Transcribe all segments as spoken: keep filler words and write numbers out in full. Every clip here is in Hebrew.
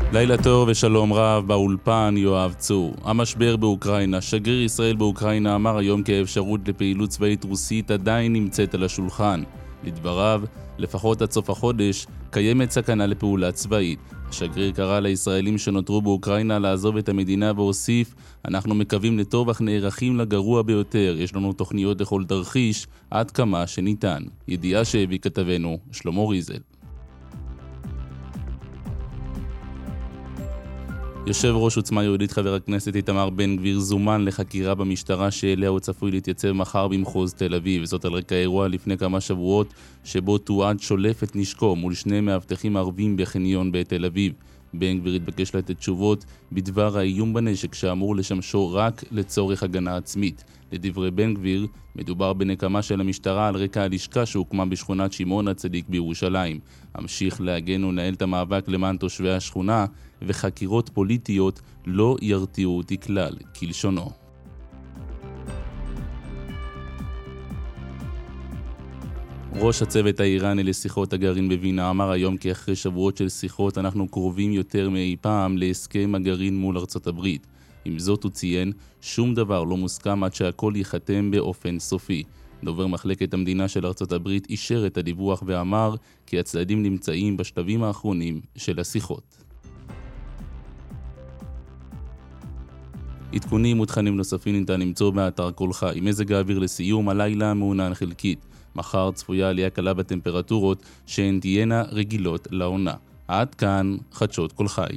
לילה טוב ושלום רב, באולפן יואב צור. המשבר באוקראינה. שגריר ישראל באוקראינה אמר היום כי האפשרות לפעילות צבאית רוסית עדיין נמצאת על השולחן. לדבריו, לפחות עד סוף החודש, קיימת סכנה לפעולה צבאית. השגריר קרא לישראלים שנותרו באוקראינה לעזוב את המדינה והוסיף, אנחנו מקווים לטוב אך נערכים לגרוע ביותר, יש לנו תוכניות לכל תרחיש עד כמה שניתן. ידיעה שהביא כתבנו שלמה ריזל. יושב ראש עוצמה יהודית חבר הכנסת איתמר בן גביר זומן לחקירה במשטרה שאליה הוא צפוי להתייצב מחר במחוז תל אביב. זאת על רקע אירוע לפני כמה שבועות שבו תועד שולף את נשקו מול שני מאבטחים ערבים בחניון בתל אביב. בן גביר התבקש לתת תשובות בדבר האיום בנשק שאמור לשמשו רק לצורך הגנה עצמית. לדברי בן גביר, מדובר בנקמה של המשטרה על רקע הלשכה שהוקמה בשכונת שמעון הצדיק בירושלים. המשיך להגן ולנהל את המאבק למען תושבי השכונה, וחקירות פוליטיות לא ירתיעו אותי כלל, כלשונו. ראש הצוות האיראני לשיחות הגרעין בווינה אמר היום כי אחרי שבועות של שיחות אנחנו קרובים יותר מאי פעם להסכם הגרעין מול ארצות הברית. עם זאת הוא ציין, שום דבר לא מוסכם עד שהכל ייחתם באופן סופי. דובר מחלקת המדינה של ארצות הברית אישר את הדיווח ואמר כי הצדדים נמצאים בשלבים האחרונים של השיחות. עדכונים ותכנים נוספים ניתן למצוא באתר כל חי. מזג האוויר לסיום, הלילה מעונן חלקית. מחר צפויה עלייה קלה בטמפרטורות שהן תהיינה רגילות לעונה. עד כאן חדשות כל חי.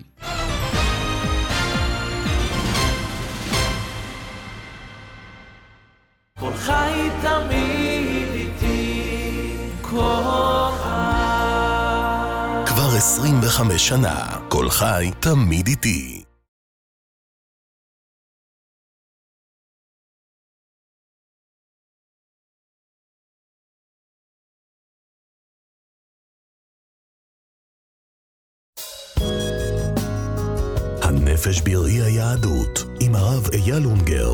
כל חי תמיד איתי, כל חי. כבר עשרים וחמש שנה, כל חי תמיד איתי. הנפש בראי היהדות עם הרב אייל אונגר.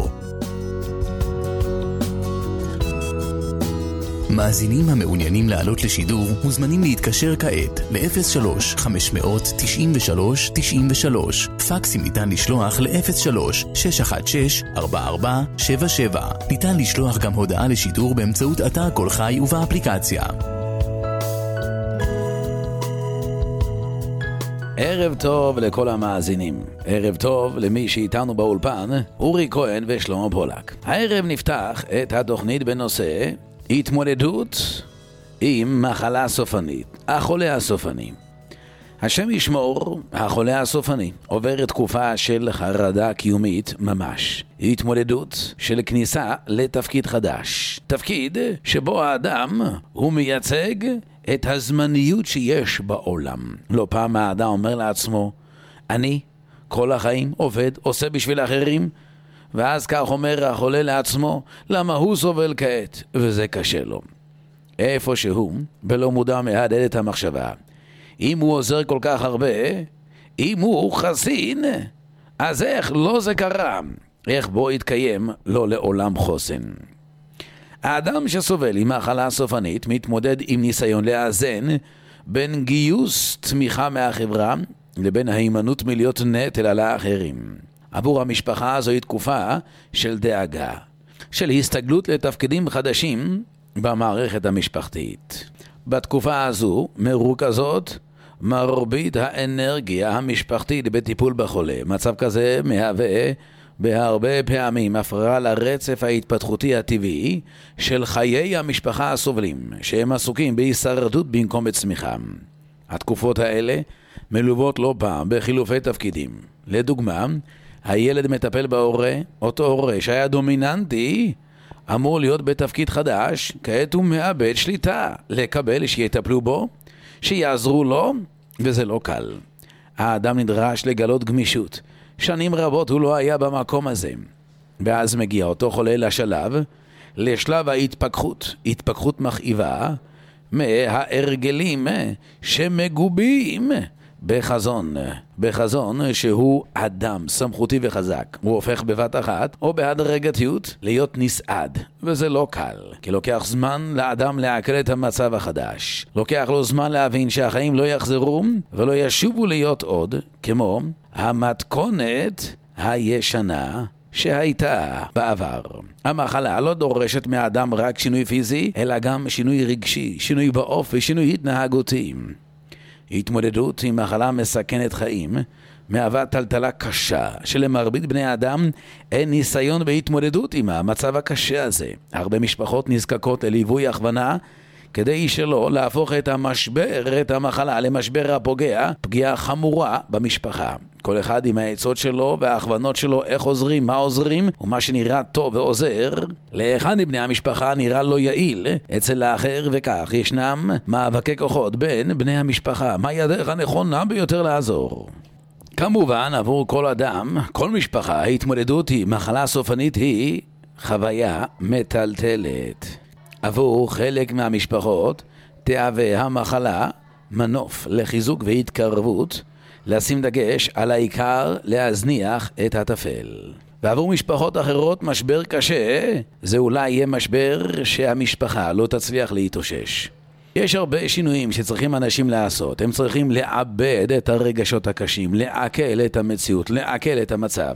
מאזינים המעוניינים לעלות לשידור מוזמנים להתקשר כעת ל-אפס שלוש חמש תשע שלוש תשע שלוש. פקסים ניתן לשלוח ל-אפס שלוש שש אחת שש ארבע ארבע שבע שבע. ניתן לשלוח גם הודעה לשידור באמצעות אתר כל חי ובאפליקציה. ערב טוב לכל המאזינים, ערב טוב למי שאיתנו באולפן, אורי כהן ושלמה פולק. הערב נפתח את התוכנית בנושא התמודדות עם מחלה סופנית, החולה הסופני. השם ישמור, החולה הסופני עובר תקופה של חרדה קיומית ממש. התמודדות של כניסה לתפקיד חדש. תפקיד שבו האדם הוא מייצג את הזמניות שיש בעולם. לא פעם האדם אומר לעצמו, אני כל החיים עובד, עושה בשביל אחרים, ואז כך אומר החולה לעצמו, למה הוא סובל כעת, וזה קשה לו. איפה שהוא, בלא מודע מהדהד את המחשבה. אם הוא עוזר כל כך הרבה, אם הוא חסין, אז איך לא זה קרה? איך בו יתקיים לא לעולם חוסן? האדם שסובל עם מחלה סופנית מתמודד עם ניסיון לאזן בין גיוס תמיכה מהחברה לבין ההימנעות מלהיות נטל על האחרים. עבור המשפחה זוהי תקופה של דאגה, של הסתגלות לתפקידים חדשים במערכת המשפחתית. בתקופה הזו מרוכזות מרבית האנרגיה המשפחתית בטיפול בחולה. מצב כזה מהווה בהרבה פעמים הפרעה לרצף ההתפתחותי הטבעי של חיי המשפחה הסובלים, שהם עסוקים בהישרדות במקום בצמיחה. התקופות האלה מלוות לא פעם בחילופי תפקידים. לדוגמה, הילד מטפל בהורה, אותו הורה שהיה דומיננטי, אמור להיות בתפקיד חדש, כעת הוא מאבד שליטה, לקבל שיטפלו בו, שיעזרו לו, וזה לא קל. האדם נדרש לגלות גמישות. שנים רבות הוא לא היה במקום הזה. ואז מגיע אותו חולה לשלב, לשלב ההתפכחות, התפכחות מכאיבה, מההרגלים שמגובים בחזון, בחזון שהוא אדם סמכותי וחזק. הוא הופך בבת אחת או בהדרגתיות להיות נסעד, וזה לא קל, כי לוקח זמן לאדם לעכל את המצב החדש. לוקח לו זמן להבין שהחיים לא יחזרו ולא ישובו להיות עוד כמו המתכונת הישנה שהייתה בעבר. המחלה לא דורשת מהאדם רק שינוי פיזי, אלא גם שינוי רגשי, שינוי באופי, שינוי התנהגותי. התמודדות עם מחלה מסכנת חיים מהווה טלטלה קשה שלמרבית בני האדם אין ניסיון בהתמודדות עם המצב הקשה הזה. הרבה משפחות נזקקות לליווי הכוונה כדי שלא להפוך את המשבר, את המחלה, למשבר הפוגע, פגיעה חמורה במשפחה. כל אחד עם העצות שלו וההכוונות שלו איך עוזרים, מה עוזרים, ומה שנראה טוב ועוזר, לאחד מבני המשפחה נראה לא יעיל, אצל האחר, וכך ישנם מאבקי כוחות בין בני המשפחה. מהי הדרך הנכונה ביותר לעזור? כמובן, עבור כל אדם, כל משפחה, ההתמודדות היא מחלה סופנית היא חוויה מטלטלת. עבור חלק מהמשפחות תהווה המחלה מנוף לחיזוק והתקרבות, לשים דגש על העיקר, להזניח את הטפל. ועבור משפחות אחרות משבר קשה, זה אולי יהיה משבר שהמשפחה לא תצליח להתאושש. יש הרבה שינויים שצריכים אנשים לעשות. הם צריכים לעבד את הרגשות הקשים, לעכל את המציאות, לעכל את המצב,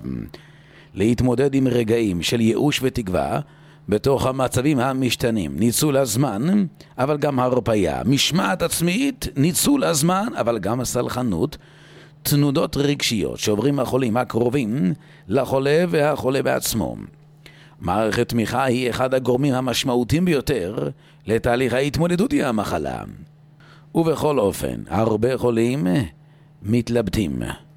להתמודד עם רגעים של ייאוש ותקווה בתוך המצבים המשתנים. ניצול הזמן, אבל גם הרפאיה. משמעת עצמית, ניצול הזמן, אבל גם הסלחנות. תנודות רגשיות שעוברים החולים הקרובים לחולה והחולה בעצמו. מערכת תמיכה היא אחד הגורמים המשמעותיים ביותר לתהליך ההתמודדות עם המחלה. ובכל אופן, הרבה חולים מתלבטים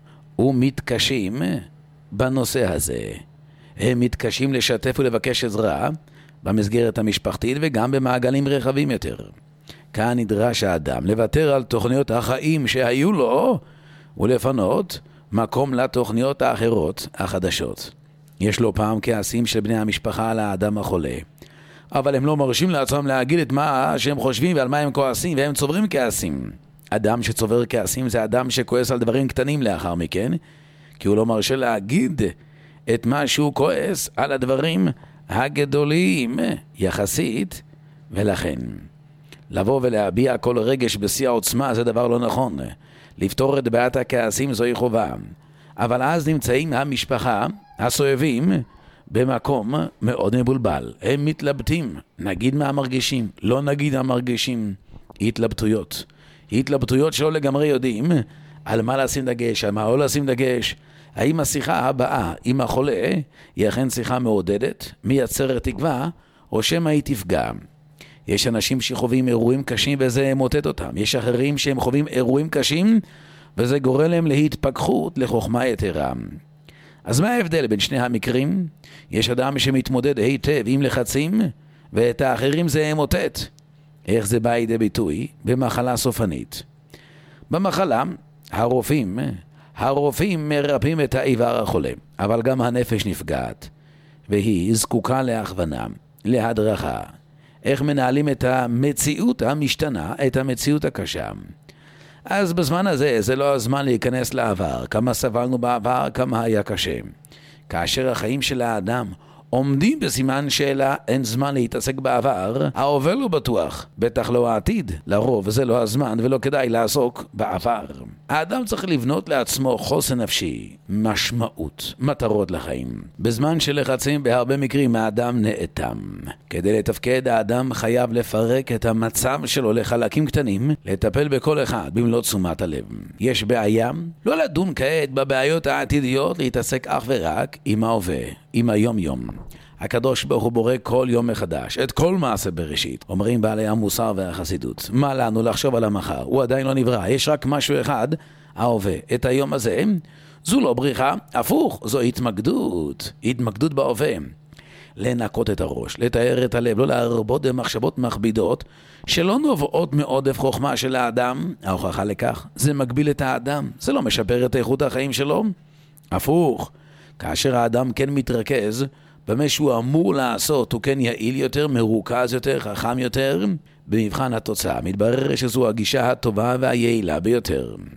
ומתקשים בנושא הזה. הם מתקשים לשתף ולבקש עזרה במסגרת המשפחתית וגם במעגלים רחבים יותר. כאן נדרש האדם לוותר על תוכניות החיים שהיו לו ולפנות מקום לתוכניות האחרות החדשות. יש לו פעם כעסים של בני המשפחה על האדם החולה, אבל הם לא מרשים לעצמם להגיד את מה שהם חושבים ועל מה הם כועסים, והם צוברים כעסים. אדם שצובר כעסים זה אדם שכועס על דברים קטנים לאחר מכן, כי הוא לא מרשה להגיד את מה שהוא כועס על הדברים הגדולים יחסית, ולכן לבוא ולהביע כל רגש בשיא העוצמה זה דבר לא נכון. לפתור את בעיית הכעסים זוהי חובה, אבל אז נמצאים המשפחה הסובבים במקום מאוד מבולבל. הם מתלבטים, נגיד מה מרגישים, לא נגיד מה מרגישים. התלבטויות, התלבטויות שלא לגמרי יודעים על מה לשים דגש, על מה לא לשים דגש. האם השיחה הבאה עם החולה היא אכן שיחה מעודדת, מייצרת תקווה, או שמא היא תפגע? יש אנשים שחווים אירועים קשים וזה מוטט אותם. יש אחרים שהם חווים אירועים קשים וזה גורם להם להתפכחות לחוכמה יתרה. אז מה ההבדל בין שני המקרים? יש אדם שמתמודד היטב עם לחצים ואת האחרים זה מוטט. איך זה בא לידי ביטוי? במחלה סופנית. במחלה הרופאים, הרופאים מרפאים את האיבר החולה, אבל גם הנפש נפגעת והיא זקוקה להכוונה, להדרכה. איך מנהלים את המציאות המשתנה, את המציאות הקשה. אז בזמן הזה, זה לא הזמן להיכנס לעבר, כמה סבלנו בעבר, כמה היה קשה. כאשר החיים של האדם עומדים בסימן שאלה, אין זמן להתעסק בעבר, העובר לא בטוח, בטח לא העתיד. לרוב זה לא הזמן ולא כדאי לעסוק בעבר. האדם צריך לבנות לעצמו חוסן נפשי, משמעות, מטרות לחיים. בזמן שלחצים בהרבה מקרים האדם נאטם. כדי לתפקד האדם חייב לפרק את המצב שלו לחלקים קטנים, לטפל בכל אחד במלוא תשומת הלב. יש בעיה? לא לדון כעת בבעיות העתידיות, להתעסק אך ורק עם ההווה, עם היום יום. הקדוש ברוך הוא בורא כל יום מחדש, את כל מעשה בראשית. אומרים בעלי המוסר והחסידות, מה לנו לחשוב על המחר? הוא עדיין לא נברא, יש רק משהו אחד, ההווה. את היום הזה, זו לא בריחה, הפוך, זו התמקדות, התמקדות בהווה. לנקות את הראש, לתאר את הלב, לא להרבות במחשבות מכבידות, שלא נובעות מעודף חוכמה של האדם. ההוכחה לכך, זה מגביל את האדם, זה לא משפר את איכות החיים שלו. הפוך, כאשר האדם כן מתרכז במה שהוא אמור לעשות, הוא כן יעיל יותר, מרוכז יותר, חכם יותר. במבחן התוצאה מתברר שזו הגישה הטובה והיעילה ביותר.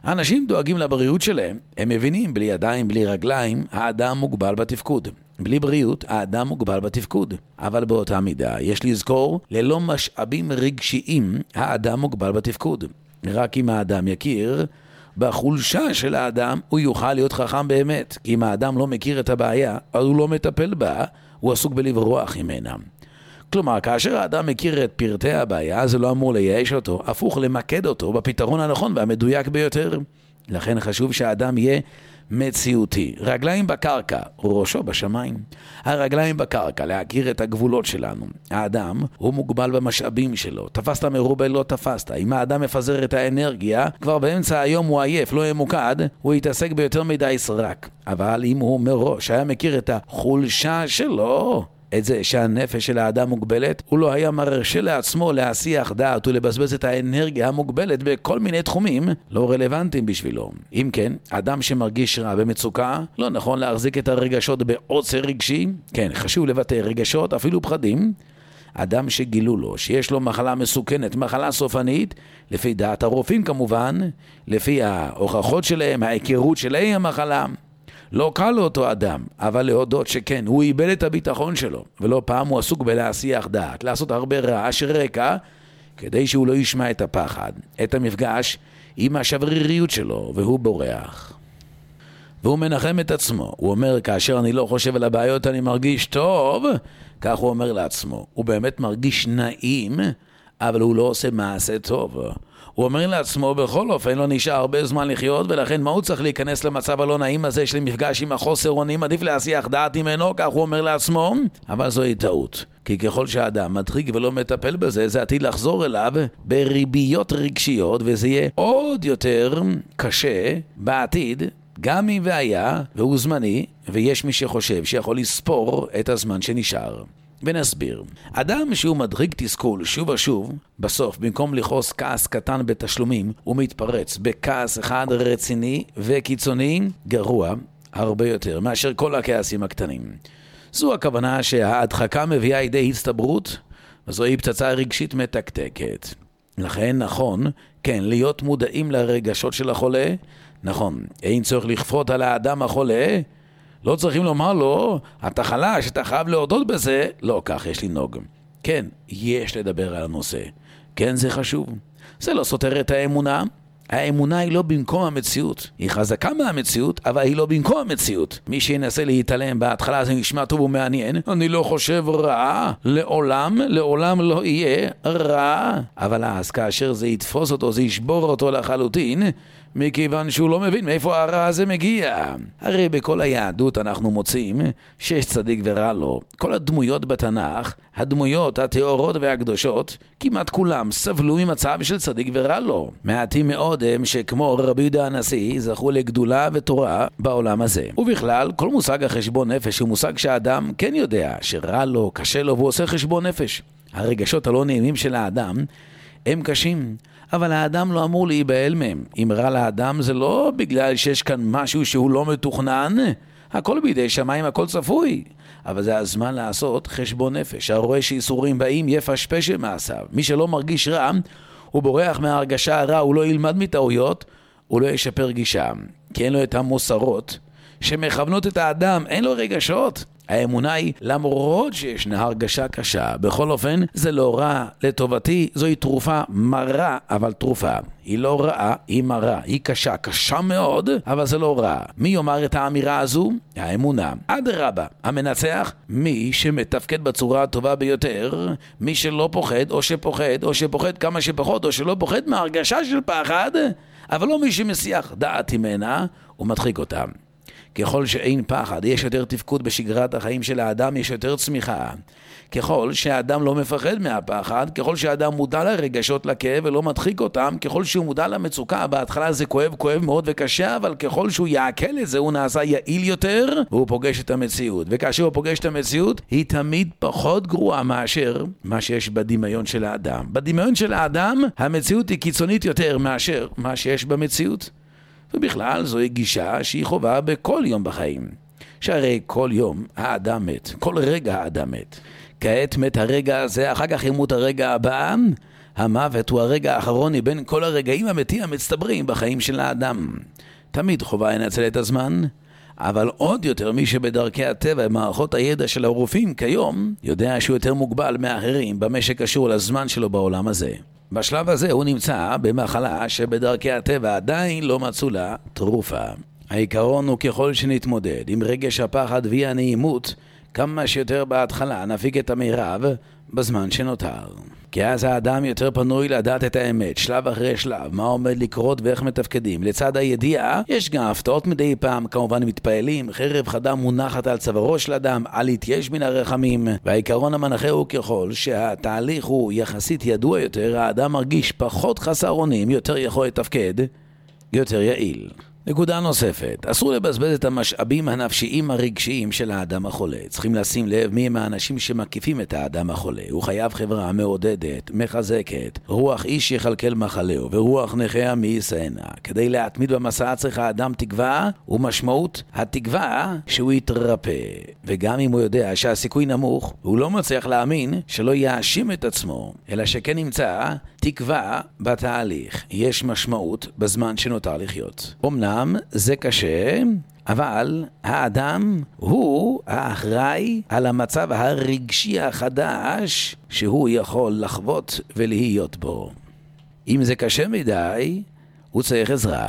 אנשים דואגים לבריאות שלהם, הם מבינים, בלי ידיים, בלי רגליים, האדם מוגבל בתפקוד. בלי בריאות, האדם מוגבל בתפקוד. אבל באותה מידה, יש לזכור, ללא משאבים רגשיים, האדם מוגבל בתפקוד. רק אם האדם יכיר, בחולשה של האדם, הוא יוכל להיות חכם באמת. כי אם האדם לא מכיר את הבעיה, אז הוא לא מטפל בה, הוא עסוק בלברוח ממנה. כלומר, כאשר האדם מכיר את פרטי הבעיה, זה לא אמור לייאש אותו, הפוך למקד אותו בפתרון הנכון והמדויק ביותר. לכן חשוב שהאדם יהיה מציאותי. רגליים בקרקע, ראשו בשמיים. הרגליים בקרקע, להכיר את הגבולות שלנו. האדם הוא מוגבל במשאבים שלו. תפסת מרובה, לא תפסת. אם האדם מפזר את האנרגיה, כבר באמצע היום הוא עייף, לא ימוקד, הוא יתעסק ביותר מדי סרק. אבל אם הוא מראש היה מכיר את החולשה שלו, את זה שהנפש של האדם מוגבלת, הוא לא היה מרשה לעצמו להסיח דעת ולבזבז את האנרגיה המוגבלת בכל מיני תחומים לא רלוונטיים בשבילו. אם כן, אדם שמרגיש רע במצוקה, לא נכון להחזיק את הרגשות בעוצר רגשי. כן, חשוב לבטא רגשות, אפילו פחדים. אדם שגילו לו שיש לו מחלה מסוכנת, מחלה סופנית, לפי דעת הרופאים כמובן, לפי ההוכחות שלהם, ההיכרות שלהם המחלה, לא קל לאותו אדם, אבל להודות שכן, הוא איבד את הביטחון שלו, ולא פעם הוא עסוק בלהסיח דעת, לעשות הרבה רעש רקע, כדי שהוא לא ישמע את הפחד, את המפגש עם השבריריות שלו, והוא בורח. והוא מנחם את עצמו, הוא אומר, כאשר אני לא חושב על הבעיות אני מרגיש טוב, כך הוא אומר לעצמו, הוא באמת מרגיש נעים, אבל הוא לא עושה מעשה טוב. הוא אומר לעצמו, בכל אופן לא נשאר הרבה זמן לחיות, ולכן מה הוא צריך להיכנס למצב הלא נעים הזה של מפגש עם החוסר אונים, עדיף להסיח דעת ממנו, כך הוא אומר לעצמו, אבל זוהי טעות. כי ככל שהאדם מדחיק ולא מטפל בזה, זה עתיד לחזור אליו בריביות רגשיות, וזה יהיה עוד יותר קשה בעתיד, גם אם והיה, והוא זמני, ויש מי שחושב שיכול לספור את הזמן שנשאר. ונסביר. אדם שהוא מדחיק תסכול שוב ושוב, בסוף, במקום לכעוס כעס קטן בתשלומים, הוא מתפרץ בכעס אחד רציני וקיצוני, גרוע הרבה יותר מאשר כל הכעסים הקטנים. זו הכוונה שההדחקה מביאה לידי הצטברות, וזוהי פצצה רגשית מתקתקת. לכן נכון, כן, להיות מודעים לרגשות של החולה, נכון, אין צורך לכפות על האדם החולה, לא צריכים לומר לו, אתה חלש, אתה חייב להודות בזה. לא, כך יש לנהוג. כן, יש לדבר על הנושא. כן, זה חשוב. זה לא סותר את האמונה. האמונה היא לא במקום המציאות. היא חזקה מהמציאות, אבל היא לא במקום המציאות. מי שינסה להתעלם בהתחלה זה נשמע טוב ומעניין. אני לא חושב רע. לעולם, לעולם לא יהיה רע. אבל אז כאשר זה יתפוס אותו, זה ישבור אותו לחלוטין, מכיוון שהוא לא מבין מאיפה הרע הזה מגיע. הרי בכל היהדות אנחנו מוצאים שיש צדיק ורע לו. כל הדמויות בתנ"ך, הדמויות התיאורות והקדושות, כמעט כולם סבלו ממצב של צדיק ורע לו. מעטים מאוד הם שכמו רבי יהודה הנשיא זכו לגדולה ותורה בעולם הזה. ובכלל, כל מושג החשבון נפש הוא מושג שהאדם כן יודע שרע לו, קשה לו והוא עושה חשבון נפש. הרגשות הלא נעימים של האדם הם קשים. אבל האדם לא אמור להיבהל מהם. אם רע לאדם זה לא בגלל שיש כאן משהו שהוא לא מתוכנן, הכל בידי שמיים, הכל צפוי. אבל זה הזמן לעשות חשבון נפש. הרואה שאיסורים באים יפשפש מעשיו. מי שלא מרגיש רע, הוא בורח מההרגשה הרע, הוא לא ילמד מטעויות, הוא לא ישפר גישה. כי אין לו את המוסרות שמכוונות את האדם, אין לו רגשות. האמונה היא למרות שישנה הרגשה קשה. בכל אופן, זה לא רע לטובתי, זוהי תרופה מרה, אבל תרופה. היא לא רעה, היא מרה, היא קשה, קשה מאוד, אבל זה לא רע. מי יאמר את האמירה הזו? האמונה. עד רבה, המנצח, מי שמתפקד בצורה הטובה ביותר, מי שלא פוחד, או שפוחד, או שפוחד כמה שפחות, או שלא פוחד מהרגשה של פחד, אבל לא מי שמסיח דעת ממנה, הוא מדחיק אותם. ככל שאין פחד, יש יותר תפקוד בשגרת החיים של האדם, יש יותר צמיחה. ככל שהאדם לא מפחד מהפחד, ככל שהאדם מודע לרגשות לכאב ולא מדחיק אותם, ככל שהוא מודע למצוקה, בהתחלה זה כואב, כואב מאוד וקשה, אבל ככל שהוא יעכל את זה, הוא נעשה יעיל יותר, והוא פוגש את המציאות. וכאשר הוא פוגש את המציאות, היא תמיד פחות גרועה מאשר מה שיש בדמיון של האדם. בדמיון של האדם, המציאות היא קיצונית יותר מאשר מה שיש במציאות. ובכלל זוהי גישה שהיא חובה בכל יום בחיים. שהרי כל יום האדם מת, כל רגע האדם מת. כעת מת הרגע הזה, אחר כך ימות הרגע הבא, המוות הוא הרגע האחרון מבין כל הרגעים המתים המצטברים בחיים של האדם. תמיד חובה לנצל את הזמן, אבל עוד יותר מי שבדרכי הטבע ומערכות הידע של הרופאים כיום, יודע שהוא יותר מוגבל מאחרים במה שקשור לזמן שלו בעולם הזה. בשלב הזה הוא נמצא במחלה שבדרכי הטבע עדיין לא מצאו לה תרופה. העיקרון הוא ככל שנתמודד עם רגש הפחד והנעימות, כמה שיותר בהתחלה נפיק את המירב בזמן שנותר. כי אז האדם יותר פנוי לדעת את האמת, שלב אחרי שלב, מה עומד לקרות ואיך מתפקדים. לצד הידיעה, יש גם הפתעות מדי פעם, כמובן מתפעלים, חרב חדה מונחת על צווארו של אדם, אל יתייאש מן הרחמים, והעיקרון המנחה הוא ככל שהתהליך הוא יחסית ידוע יותר, האדם מרגיש פחות חסר אונים, יותר יכול לתפקד, יותר יעיל. נקודה נוספת, אסור לבזבז את המשאבים הנפשיים הרגשיים של האדם החולה. צריכים לשים לב מי הם האנשים שמקיפים את האדם החולה. הוא חייב חברה מעודדת, מחזקת, רוח איש יחלקל מחלהו ורוח נחיה מי ישאנה. כדי להתמיד במסע צריך האדם תקווה, ומשמעות התקווה שהוא יתרפא. וגם אם הוא יודע שהסיכוי נמוך, הוא לא מצליח להאמין שלא יאשים את עצמו, אלא שכן נמצא תקווה בתהליך. יש משמעות בזמן שנותר לחיות. אמנם זה קשה, אבל האדם הוא האחראי על המצב הרגשי החדש שהוא יכול לחוות ולהיות בו. אם זה קשה מדי, הוא צריך עזרה,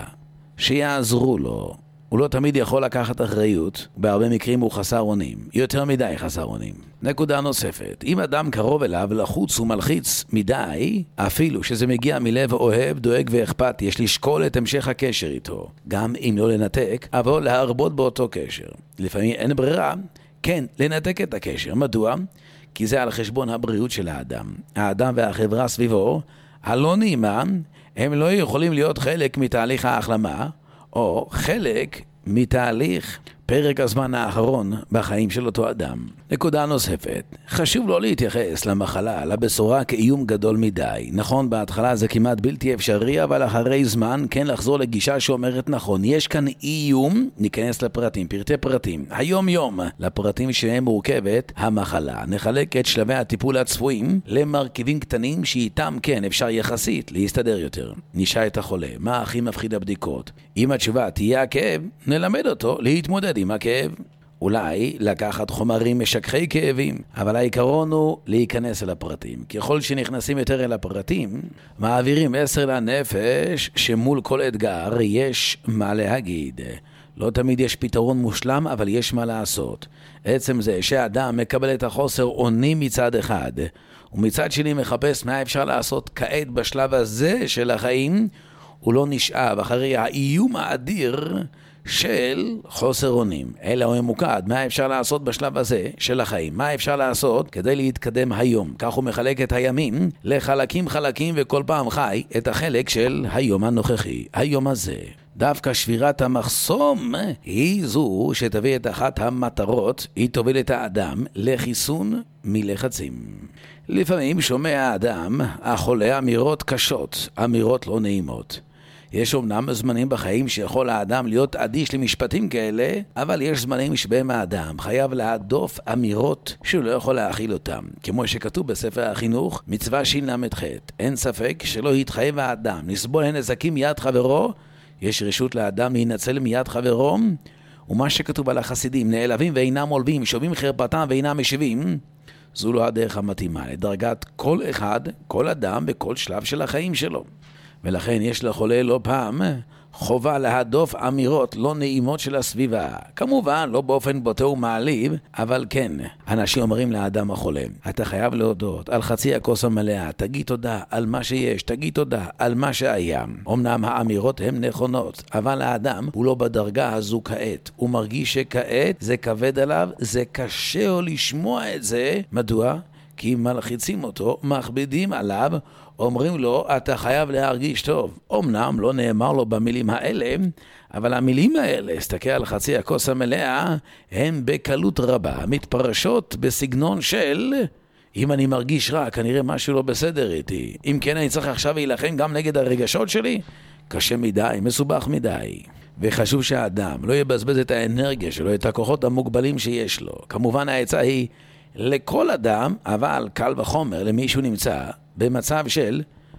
שיעזרו לו. הוא לא תמיד יכול לקחת אחריות, בהרבה מקרים הוא חסר אונים, יותר מדי חסר אונים. נקודה נוספת, אם אדם קרוב אליו לחוץ ומלחיץ מדי, אפילו שזה מגיע מלב אוהב, דואג ואכפת, יש לשקול את המשך הקשר איתו. גם אם לא לנתק, אבל להרבות באותו קשר. לפעמים אין ברירה, כן, לנתק את הקשר. מדוע? כי זה על חשבון הבריאות של האדם. האדם והחברה סביבו, הלא נעימה, הם לא יכולים להיות חלק מתהליך ההחלמה, או חלק מתהליך פרק הזמן האחרון בחיים של אותו אדם. נקודה נוספת, חשוב לא להתייחס למחלה, לבשורה כאיום גדול מדי. נכון, בהתחלה זה כמעט בלתי אפשרי, אבל אחרי זמן כן לחזור לגישה שאומרת נכון, יש כאן איום, ניכנס לפרטים, פרטי פרטים. היום יום, לפרטים שהם מורכבת המחלה. נחלק את שלבי הטיפול הצפויים למרכיבים קטנים שאיתם כן אפשר יחסית להסתדר יותר. נשאל את החולה, מה הכי מפחיד הבדיקות? אם התשובה תהיה הכאב, נלמד אותו להתמודד עם הכאב. אולי לקחת חומרים משככי כאבים, אבל העיקרון הוא להיכנס אל הפרטים. ככל שנכנסים יותר אל הפרטים, מעבירים מסר לנפש שמול כל אתגר יש מה להגיד. לא תמיד יש פתרון מושלם, אבל יש מה לעשות. עצם זה שהאדם מקבל את החוסר אונים מצד אחד, ומצד שני מחפש מה אפשר לעשות כעת בשלב הזה של החיים, הוא לא נשאב אחרי האיום האדיר של חוסר אונים. אלא הוא ממוקד, מה אפשר לעשות בשלב הזה של החיים? מה אפשר לעשות כדי להתקדם היום? כך הוא מחלק את הימים לחלקים חלקים, וכל פעם חי את החלק של היום הנוכחי, היום הזה. דווקא שבירת המחסום היא זו שתביא את אחת המטרות, היא תוביל את האדם לחיסון מלחצים. לפעמים שומע האדם החולה אמירות קשות, אמירות לא נעימות. יש אומנם זמנים בחיים שיכול האדם להיות אדיש למשפטים כאלה, אבל יש זמנים שבהם האדם חייב להדוף אמירות שהוא לא יכול להכיל אותם. כמו שכתוב בספר החינוך, מצווה של"ח, אין ספק שלא יתחייב האדם לסבול הנזקים מיד חברו, יש רשות לאדם להינצל מיד חברו, ומה שכתוב על החסידים, נעלבים ואינם עולבים, שובים חרפתם ואינם משיבים, זו לא הדרך המתאימה לדרגת כל אחד, כל אדם בכל שלב של החיים שלו. ולכן יש לחולה לא פעם חובה להדוף אמירות לא נעימות של הסביבה. כמובן, לא באופן בוטה ומעליב, אבל כן, אנשים אומרים לאדם החולה, אתה חייב להודות על חצי הכוס המלאה, תגיד תודה על מה שיש, תגיד תודה על מה שהיה. אמנם האמירות הן נכונות, אבל האדם הוא לא בדרגה הזו כעת. הוא מרגיש שכעת זה כבד עליו, זה קשה לו לשמוע את זה. מדוע? כי מלחיצים אותו, מכבידים עליו, אומרים לו, אתה חייב להרגיש טוב. אמנם לא נאמר לו במילים האלה, אבל המילים האלה, הסתכל על חצי הכוס המלאה, הן בקלות רבה, מתפרשות בסגנון של, אם אני מרגיש רע, כנראה משהו לא בסדר איתי. אם כן, אני צריך עכשיו להילחם גם נגד הרגשות שלי? קשה מדי, מסובך מדי. וחשוב שהאדם לא יבזבז את האנרגיה שלו, את הכוחות המוגבלים שיש לו. כמובן העצה היא, לכל אדם, אבל קל וחומר למישהו נמצא במצב של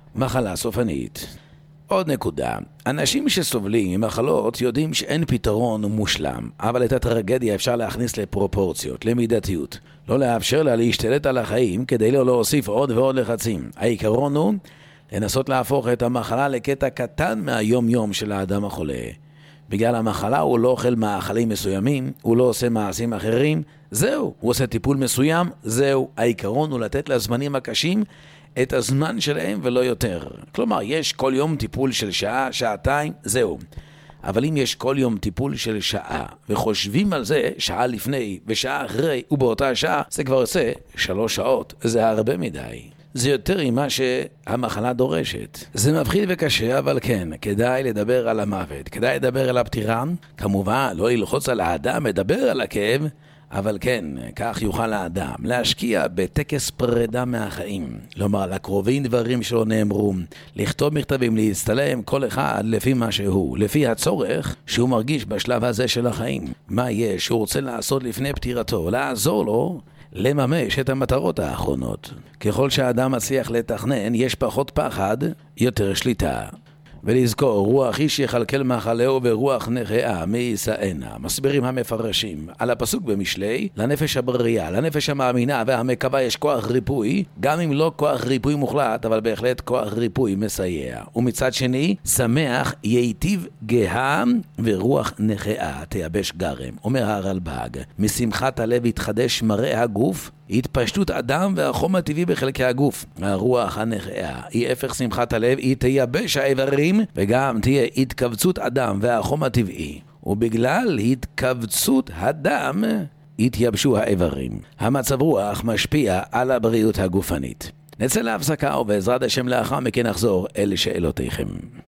מחלה סופנית. עוד נקודה, אנשים שסובלים ממחלות יודעים שאין פתרון מושלם, אבל את הטרגדיה אפשר להכניס לפרופורציות, למידתיות. לא לאפשר לה להשתלט על החיים כדי לא להוסיף עוד ועוד לחצים. העיקרון הוא לנסות להפוך את המחלה לקטע קטן מהיום יום של האדם החולה. בגלל המחלה הוא לא אוכל מאכלים מסוימים, הוא לא עושה מעשים אחרים, זהו, הוא עושה טיפול מסוים, זהו. העיקרון הוא לתת לזמנים הקשים את הזמן שלהם ולא יותר. כלומר, יש כל יום טיפול של שעה, שעתיים, זהו. אבל אם יש כל יום טיפול של שעה, וחושבים על זה שעה לפני ושעה אחרי, ובאותה שעה, זה כבר יוצא שלוש שעות. זה הרבה מדי. זה יותר ממה שהמחלה דורשת. זה מפחיד וקשה, אבל כן, כדאי לדבר על המוות, כדאי לדבר על הפטירה. כמובן, לא ללחוץ על האדם, לדבר על הכאב, אבל כן, כך יוכל האדם להשקיע בטקס פרידה מהחיים, לומר לקרובים דברים שלא נאמרו, לכתוב מכתבים, להצטלם כל אחד לפי מה שהוא, לפי הצורך שהוא מרגיש בשלב הזה של החיים. מה יש שהוא רוצה לעשות לפני פטירתו, לעזור לו לממש את המטרות האחרונות. ככל שהאדם מצליח לתכנן, יש פחות פחד, יותר שליטה. ולזכור, רוח איש יחלקל מחלהו ורוח נחיה מי יישאנה. מסבירים המפרשים על הפסוק במשלי, לנפש הבריאה, לנפש המאמינה והמקווה יש כוח ריפוי, גם אם לא כוח ריפוי מוחלט, אבל בהחלט כוח ריפוי מסייע. ומצד שני, שמח ייטיב גאה ורוח נחיה תייבש גרם. אומר הרלב"ג, משמחת הלב יתחדש מראה הגוף, התפשטות אדם והחום הטבעי בחלקי הגוף. הרוח הנחיה היא הפך שמחת הלב, היא תייבש האיברים וגם תהיה התכווצות אדם והחום הטבעי. ובגלל התכווצות הדם התייבשו האיברים. המצב רוח משפיע על הבריאות הגופנית. נצא להפסקה ובעזרת השם לאחר מכן נחזור אל שאלותיכם.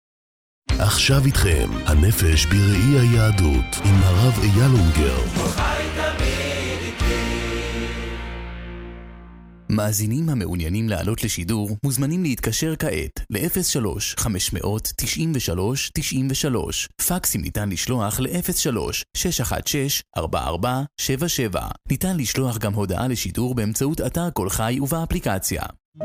עכשיו איתכם, הנפש בראי היהדות עם הרב אייל אונגר. מאזינים המעוניינים לעלות לשידור מוזמנים להתקשר כעת ל-אפס שלוש חמש תשע שלוש תשע שלוש. פקסים ניתן לשלוח ל-אפס שלוש שש אחת שש ארבע ארבע שבע שבע. ניתן לשלוח גם הודעה לשידור באמצעות אתר כל חי ובאפליקציה.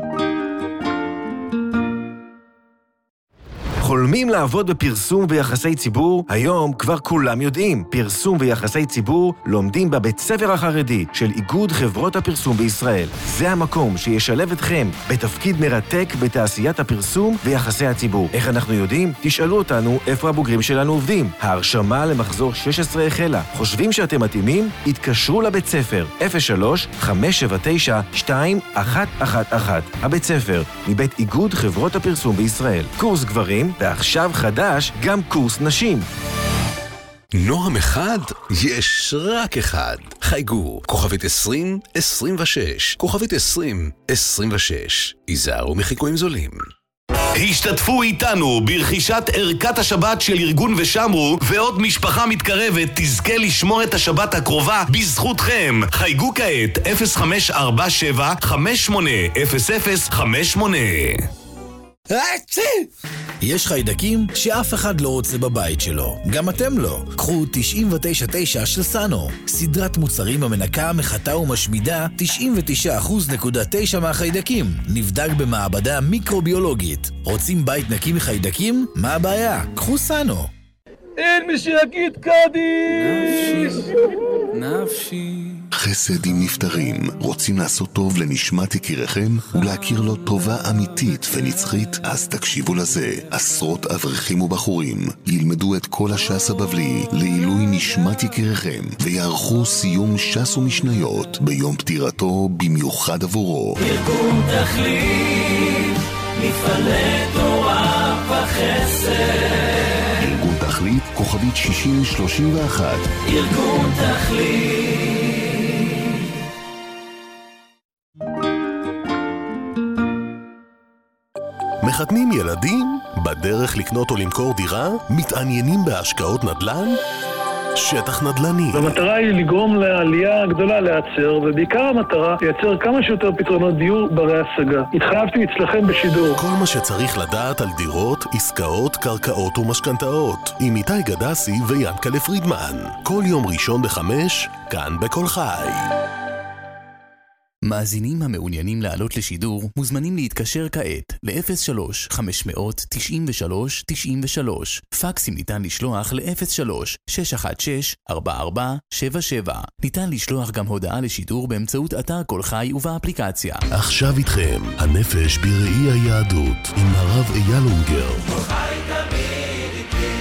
חולמים לעבוד בפרסום ויחסי ציבור? היום כבר כולם יודעים. פרסום ויחסי ציבור לומדים בבית ספר החרדי של איגוד חברות הפרסום בישראל. זה המקום שישלב אתכם בתפקיד מרתק בתעשיית הפרסום ויחסי הציבור. איך אנחנו יודעים? תשאלו אותנו איפה הבוגרים שלנו עובדים. ההרשמה למחזור שש עשרה החלה. חושבים שאתם מתאימים? התקשרו לבית ספר אפס שלוש חמש שבע תשע שתיים אחת אחת אחת. הבית ספר מבית איגוד חברות הפרסום בישראל. קורס גברים ועכשיו חדש גם קורס נשים. נועם אחד? יש רק אחד. חייגו, כוכבית עשרים עשרים ושש, כוכבית עשרים עשרים ושש. היזהרו מחיקויים זולים. השתתפו איתנו ברכישת ערכת השבת של ארגון ושמרו, ועוד משפחה מתקרבת תזכה לשמור את השבת הקרובה בזכותכם. חייגו כעת אפס חמש ארבע שבע חמש שמונה אפס אפס חמש שמונה. יש חיידקים שאף אחד לא רוצה בבית שלו, גם אתם לא. קחו תשעים ותשע תשע של סאנו, סדרת מוצרים המנקה, מחטא ומשמידה תשעים ותשע נקודה תשע מהחיידקים. נבדק במעבדה מיקרוביולוגית. רוצים בית נקי מחיידקים? מה הבעיה? קחו סאנו. אין מי שיגיד קדיש. נפשי. חסד עם נפטרים. רוצים לעשות טוב לנשמת יקיריכם ולהכיר לו טובה אמיתית ונצחית? אז תקשיבו לזה. עשרות אברכים ובחורים ילמדו את כל הש"ס הבבלי לעילוי נשמת יקיריכם ויערכו סיום ש"ס ומשניות ביום פטירתו במיוחד עבורו. ארגון תכלית, מפעלי תורה וחסד. ארגון תכלית, כוכבית שישים שלושים ואחת. ארגון תכלית. מחתנים ילדים? בדרך לקנות או למכור דירה? מתעניינים בהשקעות נדל"ן? שטח נדל"ני. המטרה היא לגרום לעלייה גדולה להיעצר, ובעיקר המטרה לייצר כמה שיותר פתרונות דיור ברי השגה. התחייבתי אצלכם בשידור. כל מה שצריך לדעת על דירות, עסקאות, קרקעות ומשכנתאות. עם איתי גדסי ויענקלה פרידמן. כל יום ראשון בחמש, כאן בכל חי. מאזינים המעוניינים לעלות לשידור מוזמנים להתקשר כעת ל-אפס שלוש חמש תשע שלוש תשע שלוש. פקסים ניתן לשלוח ל-אפס שלוש שש אחת שש ארבע ארבע שבע שבע. ניתן לשלוח גם הודעה לשידור באמצעות אתר כל חי ובאפליקציה. עכשיו איתכם, הנפש בראי היהדות עם הרב אייל אונגר. כל חי תמיד איתי.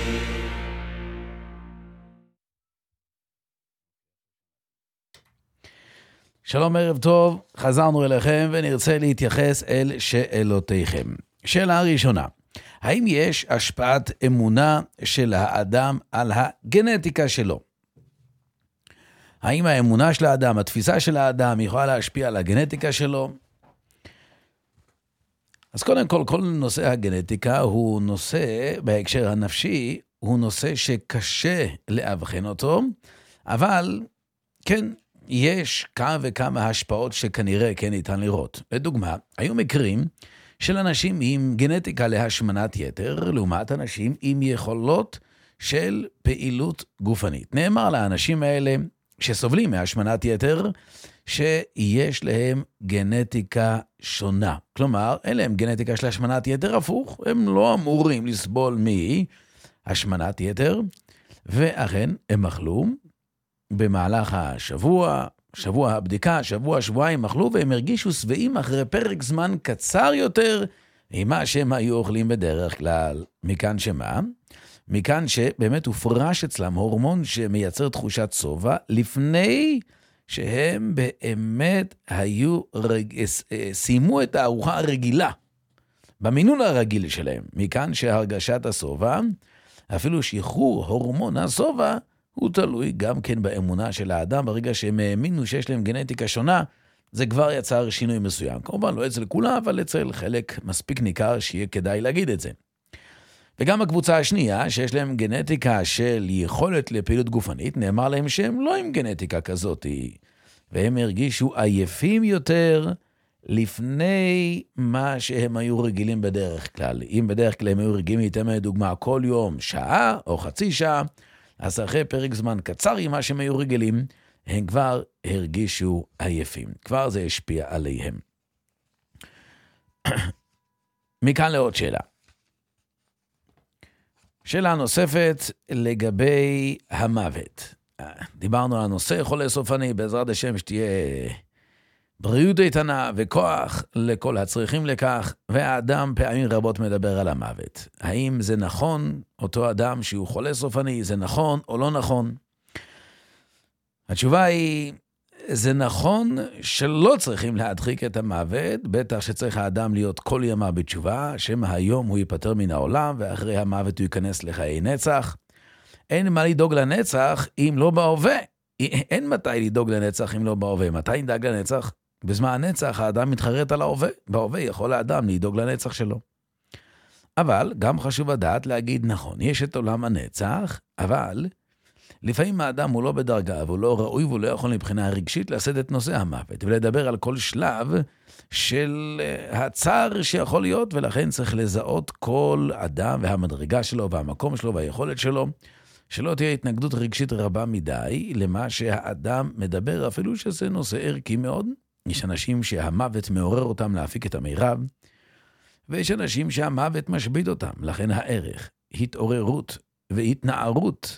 שלום, ערב טוב, חזרנו אליכם ונרצה להתייחס אל שאלותיכם. שאלה הראשונה, האם יש השפעת אמונה של האדם על הגנטיקה שלו? האם האמונה של האדם, התפיסה של האדם, יכולה להשפיע על הגנטיקה שלו? אז קודם כל, כל נושא הגנטיקה הוא נושא, בהקשר הנפשי, הוא נושא שקשה להבחן אותו, אבל כן, יש כמה וכמה השפעות שכנראה כן ניתן לראות. לדוגמה, היו מקרים של אנשים עם גנטיקה להשמנת יתר, לעומת אנשים עם יכולות של פעילות גופנית. נאמר לאנשים האלה שסובלים מהשמנת יתר, שיש להם גנטיקה שונה. כלומר, אין להם גנטיקה של השמנת יתר הפוך, הם לא אמורים לסבול מהשמנת יתר, ואכן הם אכלו, במהלך השבוע, שבוע הבדיקה, שבוע, שבועיים אכלו, והם הרגישו שבעים אחרי פרק זמן קצר יותר, ממה שהם היו אוכלים בדרך כלל. מכאן שמה? מכאן שבאמת הופרש אצלם הורמון שמייצר תחושת סובה, לפני שהם באמת היו, רג... סיימו את הארוחה הרגילה, במינון הרגיל שלהם. מכאן שהרגשת הסובה, אפילו שחרור הורמון הסובה, הוא תלוי גם כן באמונה של האדם. ברגע שהם האמינו שיש להם גנטיקה שונה, זה כבר יצר שינוי מסוים. כמובן לא אצל כולם, אבל אצל חלק מספיק ניכר שיהיה כדאי להגיד את זה. וגם הקבוצה השנייה, שיש להם גנטיקה של יכולת לפעילות גופנית, נאמר להם שהם לא עם גנטיקה כזאת, והם הרגישו עייפים יותר לפני מה שהם היו רגילים בדרך כלל. אם בדרך כלל הם היו רגילים, ניתן לדוגמה כל יום שעה או חצי שעה, אז אחרי פרק זמן קצר עם מה שהם היו רגילים, הם כבר הרגישו עייפים. כבר זה השפיע עליהם. מכאן לעוד שאלה. שאלה נוספת לגבי המוות. דיברנו על הנושא חולה סופני, בעזרת השם שתהיה בריאות איתנה וכוח לכל הצריכים לכך, והאדם פעמים רבות מדבר על המוות. האם זה נכון, אותו אדם שהוא חולה סופני, זה נכון או לא נכון? התשובה היא, זה נכון שלא צריכים להדחיק את המוות, בטח שצריך האדם להיות כל ימה בתשובה, שמה היום הוא ייפטר מן העולם, ואחרי המוות הוא ייכנס לחיי נצח. אין מה לדאוג לנצח אם לא בהווה. אין מתי לדאוג לנצח אם לא בהווה. מתי נדאג לנצח? בזמן הנצח האדם מתחרט על ההווה. בהווה יכול האדם לדאוג לנצח שלו. אבל גם חשוב לדעת להגיד נכון, יש את עולם הנצח, אבל לפעמים האדם הוא לא בדרגה, והוא לא ראוי, והוא לא יכול מבחינה רגשית לשאת את נושא המוות, ולדבר על כל שלב של הצער שיכול להיות, ולכן צריך לזהות כל אדם והמדרגה שלו, והמקום שלו, והיכולת שלו, שלא תהיה התנגדות רגשית רבה מדי, למה שהאדם מדבר, אפילו שזה נושא ערכי מאוד. יש אנשים שהמוות מעורר אותם להפיק את המירב, ויש אנשים שהמוות משביד אותם, לכן הערך, התעוררות והתנערות,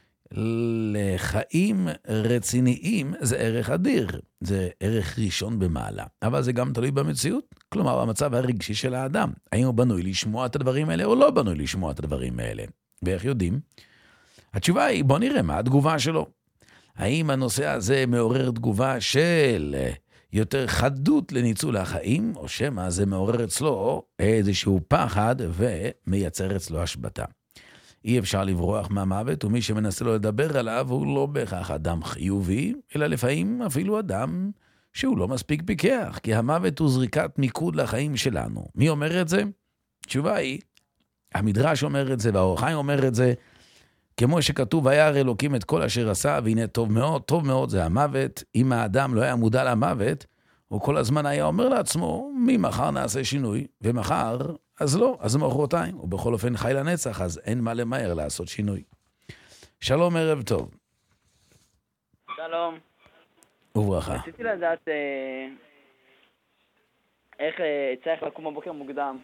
לחיים רציניים זה ערך אדיר, זה ערך ראשון במעלה, אבל זה גם תלוי במציאות, כלומר המצב הרגשי של האדם, האם הוא בנוי לשמוע את הדברים האלה או לא בנוי לשמוע את הדברים האלה, ואיך יודעים? התשובה היא, בוא נראה מה התגובה שלו, האם הנושא הזה מעורר תגובה של יותר חדות לניצול החיים, או שמה זה מעורר אצלו איזשהו פחד ומייצר אצלו השבטה. אי אפשר לברוח מהמוות, ומי שמנסה לו לדבר עליו הוא לא בהכרח אדם חיובי, אלא לפעמים אפילו אדם שהוא לא מספיק פיקח, כי המוות הוא זריקת מיקוד לחיים שלנו. מי אומר את זה? תשובה היא, המדרש אומר את זה, והאור החיים אומר את זה, כמו שכתוב, היה הרי אלוקים את כל אשר עשה, והנה טוב מאוד, טוב מאוד זה המוות. אם האדם לא היה מודע למוות, הוא כל הזמן היה אומר לעצמו, ממחר נעשה שינוי, ומחר, אז לא, אז מחרתיים, ובכל אופן חי לנצח, אז אין מה למהר לעשות שינוי. שלום, ערב טוב. שלום. וברכה. רציתי לדעת אה, איך אה, צריך לקום בבוקר מוקדם.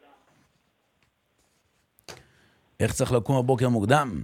איך צריך לקום בבוקר מוקדם?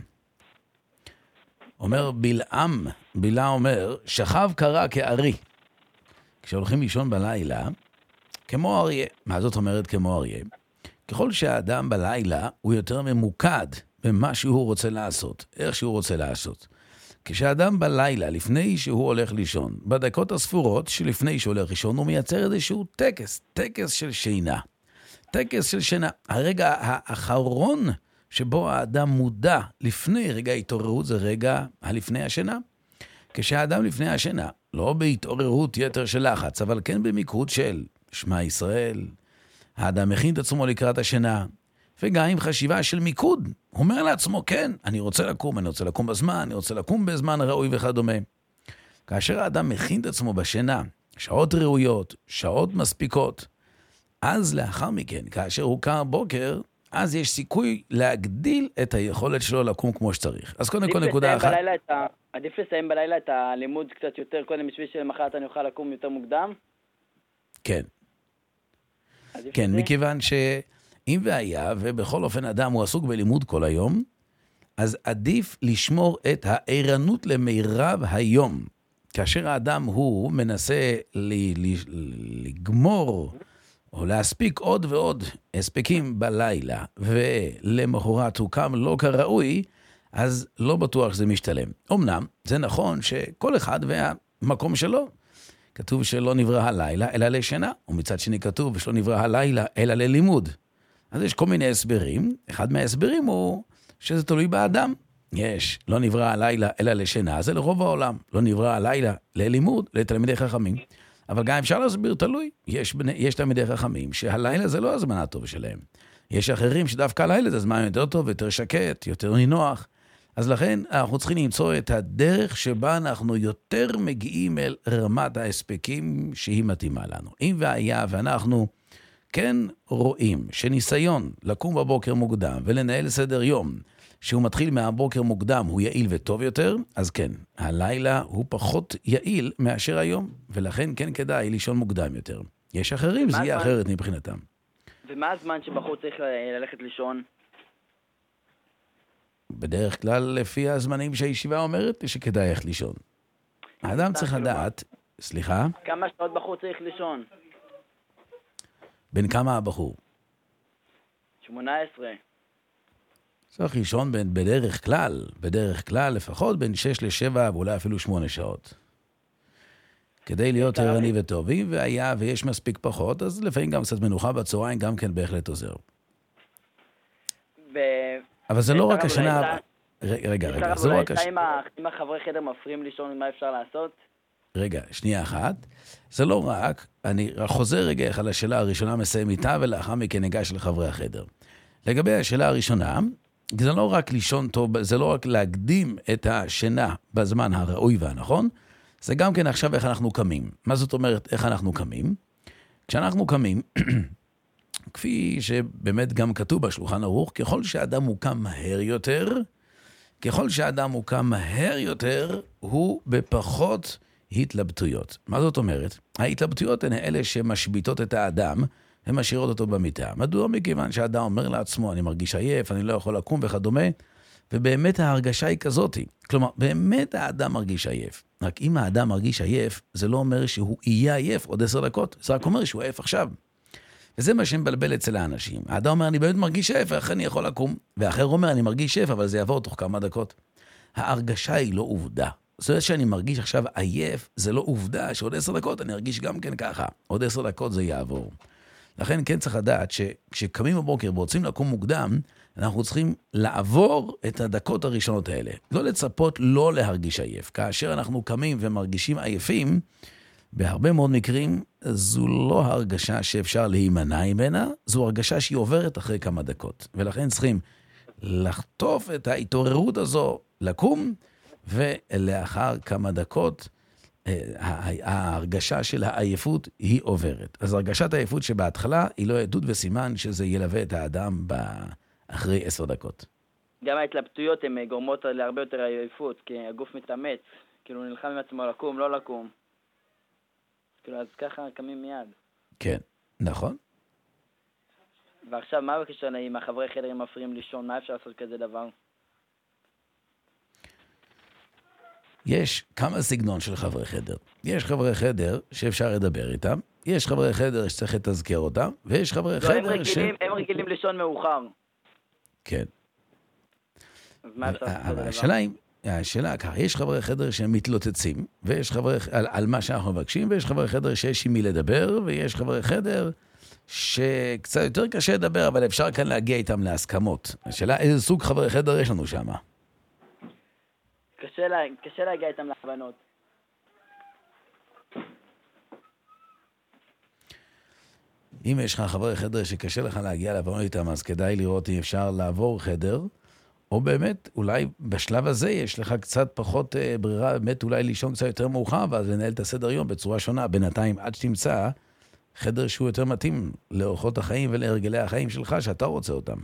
אומר בלעם, בלעם אומר, שכב קרא כארי. כשהולכים לישון בלילה, כמו אריה. מה זאת אומרת כמו אריה? ככל שהאדם בלילה הוא יותר ממוקד במה שהוא רוצה לעשות, איך שהוא רוצה לעשות. כשהאדם בלילה, לפני שהוא הולך לישון, בדקות הספורות שלפני שהוא הולך לישון, הוא מייצר איזשהו טקס, טקס של שינה. טקס של שינה. הרגע האחרון שבו האדם מודע לפני רגע ההתעוררות, זה רגע הלפני השינה. כשהאדם לפני השינה, לא בהתעוררות יתר של לחץ, אבל כן במיקוד של שמע ישראל, האדם מכין את עצמו לקראת השינה, וגם עם חשיבה של מיקוד. הוא אומר לעצמו, כן, אני רוצה לקום, אני רוצה לקום בזמן, אני רוצה לקום בזמן ראוי וכדומה. כאשר האדם מכין את עצמו בשינה, שעות ראויות, שעות מספיקות, אז לאחר מכן, כאשר הוא קם בוקר, אז יש סיכוי להגדיל את היכולת שלו לקום כמו שצריך. אז קודם כל נקודה אחת. עדיף לסיים בלילה את הלימוד קצת יותר קודם, בשביל שלמחרת אני אוכל לקום יותר מוקדם? כן. כן, מכיוון שאם והיה, ובכל אופן אדם הוא עסוק בלימוד כל היום, אז עדיף לשמור את הערנות למירב היום. כאשר האדם הוא מנסה לגמור או להספיק עוד ועוד הספקים בלילה, ולמחרת הוא קם לא כראוי, אז לא בטוח שזה משתלם. אמנם, זה נכון שכל אחד והמקום שלו, כתוב שלא נברא הלילה, אלא לשינה, ומצד שני כתוב שלא נברא הלילה, אלא ללימוד. אז יש כל מיני הסברים, אחד מההסברים הוא שזה תלוי באדם. יש, לא נברא הלילה, אלא לשינה, זה לרוב העולם. לא נברא הלילה ללימוד, לתלמידי חכמים. אבל גם אפשר להסביר, תלוי. יש, יש תלמידי חכמים שהלילה זה לא הזמן הטוב שלהם. יש אחרים שדווקא הלילה זה זמן יותר טוב, יותר שקט, יותר נינוח. אז לכן אנחנו צריכים למצוא את הדרך שבה אנחנו יותר מגיעים אל רמת ההספקים שהיא מתאימה לנו. אם והיה ואנחנו כן רואים שניסיון לקום בבוקר מוקדם ולנהל סדר יום שהוא מתחיל מהבוקר מוקדם הוא יעיל וטוב יותר, אז כן, הלילה הוא פחות יעיל מאשר היום, ולכן כן כדאי לישון מוקדם יותר. יש אחרים, זה יהיה אחרת מבחינתם. ומה הזמן שבחור צריך ללכת לישון? בדרך כלל לפי הזמנים שהישיבה אומרת לי שכדאי איך לישון. האדם צריך לדעת, סליחה? כמה שעות בחור צריך לישון? בין כמה הבחור? שמונה עשרה. צריך לישון בדרך כלל, בדרך כלל לפחות בין שש לשבע ואולי אפילו שמונה שעות. כדי להיות ערני וטובים, והיה ויש מספיק פחות, אז לפעמים גם קצת מנוחה בצהריים גם כן בהחלט עוזר. ו... אבל זה לא רק השנה... רגע, רגע, זה לא רק השנה... אם החברי חדר מפריעים לישון, מה אפשר לעשות? רגע, שנייה אחת. זה לא רק, אני חוזר רגע על השאלה הראשונה, מסיים איתה, ולאחר מכן ניגש לחברי החדר. לגבי השאלה הראשונה, זה לא רק לישון טוב, זה לא רק להקדים את השינה בזמן הראוי והנכון, זה גם כן עכשיו איך אנחנו קמים. מה זאת אומרת איך אנחנו קמים? כשאנחנו קמים, כפי שבאמת גם כתוב בשולחן ערוך, ככל שהאדם הוא קם מהר יותר, ככל שהאדם הוא קם מהר יותר, הוא בפחות התלבטויות. מה זאת אומרת? ההתלבטויות הן אלה שמשביטות את האדם, ומשאירות אותו במיטה. מדוע? מכיוון שהאדם אומר לעצמו, אני מרגיש עייף, אני לא יכול לקום וכדומה, ובאמת ההרגשה היא כזאת. כלומר, באמת האדם מרגיש עייף. רק אם האדם מרגיש עייף, זה לא אומר שהוא יהיה עייף עוד עשר דקות, זה רק אומר שהוא עייף עכשיו. וזה מה שמבלבל אצל האנשים. האדם אומר, אני באמת מרגיש עייף, ואחר אני יכול לקום. ואחר אומר, אני מרגיש עייף, אבל זה יעבור תוך כמה דקות. ההרגשה היא לא עובדה. זאת שאני מרגיש עכשיו עייף, זה לא עובדה שעוד עשר דקות אני ארגיש גם כן ככה. עוד עשר דקות זה יעבור. לכן כן צריך לדעת שכשקמים בבוקר ורוצים לקום מוקדם, אנחנו צריכים לעבור את הדקות הראשונות האלה. לא לצפות לא להרגיש עייף. כאשר אנחנו קמים ומרגישים עייפים, בהרבה מאוד מקרים זו לא הרגשה שאפשר להימנע ממנה, זו הרגשה שהיא עוברת אחרי כמה דקות. ולכן צריכים לחטוף את ההתעוררות הזו, לקום, ולאחר כמה דקות ההרגשה של העייפות היא עוברת. אז הרגשת העייפות שבהתחלה היא לא עדות וסימן שזה ילווה את האדם אחרי עשר דקות. גם ההתלבטויות הן גורמות להרבה יותר עייפות, כי הגוף מתאמץ, כאילו נלחם עם עצמו לקום, לא לקום. כאילו, אז ככה קמים מיד. כן, נכון. ועכשיו, מה בקשר אם החברי חדרים מפריעים לישון? מה אפשר לעשות כזה דבר? יש כמה סגנון של חברי חדר. יש חברי חדר שאפשר לדבר איתם, יש חברי חדר שצריך לתזכר אותם, ויש חברי לא, חדר הם רגילים, ש... הם רגילים לישון מאוחר. כן. אז מה אפשר לעשות אבל כזה דבר? השאלה היא, השאלה ככה, יש חברי חדר שהם מתלוצצים, ויש חברי, על, על מה שאנחנו מבקשים, ויש חברי חדר שיש עם מי לדבר, ויש חברי חדר שקצת יותר קשה לדבר, אבל אפשר כאן להגיע איתם להסכמות. השאלה, איזה סוג חברי חדר יש לנו שם? קשה, לה, קשה להגיע איתם להבנות. אם יש לך חברי חדר שקשה לך להגיע להבנות איתם, אז כדאי לראות אם אפשר לעבור חדר, או באמת, אולי בשלב הזה יש לך קצת פחות אה, ברירה, באמת אולי לישון קצת יותר מאוחר, ואז לנהל את הסדר יום בצורה שונה, בינתיים עד שתמצא חדר שהוא יותר מתאים לאורחות החיים ולהרגלי החיים שלך, שאתה רוצה אותם.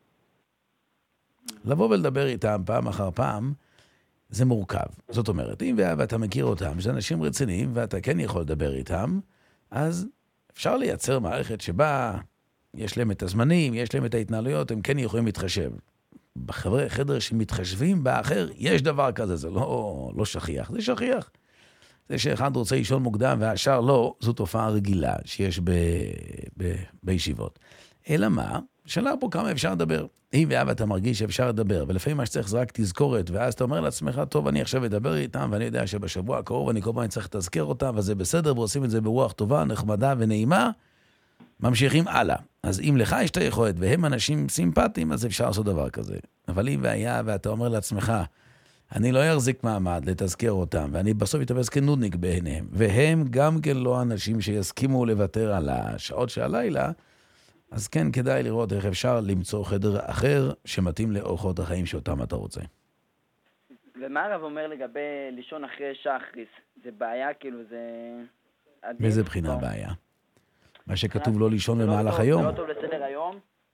לבוא ולדבר איתם פעם אחר פעם, זה מורכב. זאת אומרת, אם ואתה מכיר אותם, שזה אנשים רציניים, ואתה כן יכול לדבר איתם, אז אפשר לייצר מערכת שבה יש להם את הזמנים, יש להם את ההתנהלויות, הם כן יכולים להתחשב. בחברי חדר שמתחשבים באחר, יש דבר כזה, זה לא, לא שכיח, זה שכיח. זה שאחד רוצה לישון מוקדם והשאר לא, זו תופעה רגילה שיש ב, ב, בישיבות. אלא מה? שאלה פה כמה אפשר לדבר. אם ואב אתה מרגיש שאפשר לדבר, ולפעמים מה שצריך זה רק תזכורת, ואז אתה אומר לעצמך, טוב, אני עכשיו אדבר איתם, ואני יודע שבשבוע הקרוב אני כל פעם צריך לתזכר אותם, וזה בסדר, ועושים את זה ברוח טובה, נחמדה ונעימה, ממשיכים הלאה. אז אם לך יש את היכולת, והם אנשים סימפטיים, אז אפשר לעשות דבר כזה. אבל אם והיה, ואתה אומר לעצמך, אני לא אחזיק מעמד לתזכר אותם, ואני בסוף אתאפס כנודניק בעיניהם, והם גם כן לא אנשים שיסכימו לוותר על השעות של הלילה, אז כן כדאי לראות איך אפשר למצוא חדר אחר שמתאים לאורחות החיים שאותם אתה רוצה. ומה הרב אומר לגבי לישון אחרי שחריס? זה בעיה, כאילו זה... מאיזה בחינה בעיה? מה שכתוב לא לישון במהלך היום. זה לא טוב לסדר היום?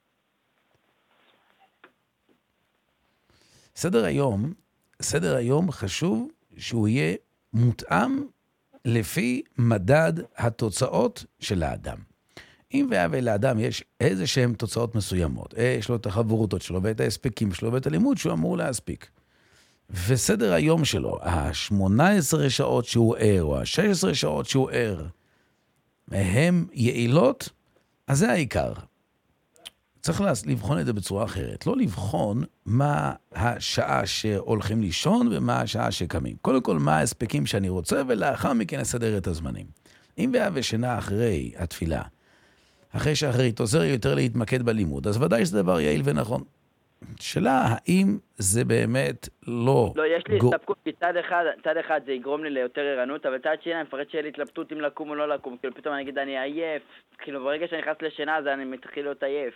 סדר היום, סדר היום חשוב שהוא יהיה מותאם לפי מדד התוצאות של האדם. אם והווה לאדם יש איזה שהן תוצאות מסוימות, יש לו את החברותות שלו ואת ההספקים שלו ואת הלימוד שהוא אמור להספיק. וסדר היום שלו, ה-שמונה עשרה שעות שהוא ער, או ה-שש עשרה שעות שהוא ער, הם יעילות, אז זה העיקר. צריך לבחון את זה בצורה אחרת. לא לבחון מה השעה שהולכים לישון ומה השעה שקמים. קודם כל, מה ההספקים שאני רוצה, ולאחר מכן אסדר את הזמנים. אם והווה שינה אחרי התפילה, אחרי שאחרית עוזר יותר להתמקד בלימוד, אז ודאי שזה דבר יעיל ונכון. שאלה, האם זה באמת לא... לא, יש לי התלבטות, צד אחד, צד אחד זה יגרום לי ליותר ערנות, אבל צד שני, אני מפרט שיהיה לי התלבטות אם לקום או לא לקום, כאילו פתאום אני אגיד, אני עייף, כאילו ברגע שאני נכנס לשינה, אז אני מתחיל להיות עייף.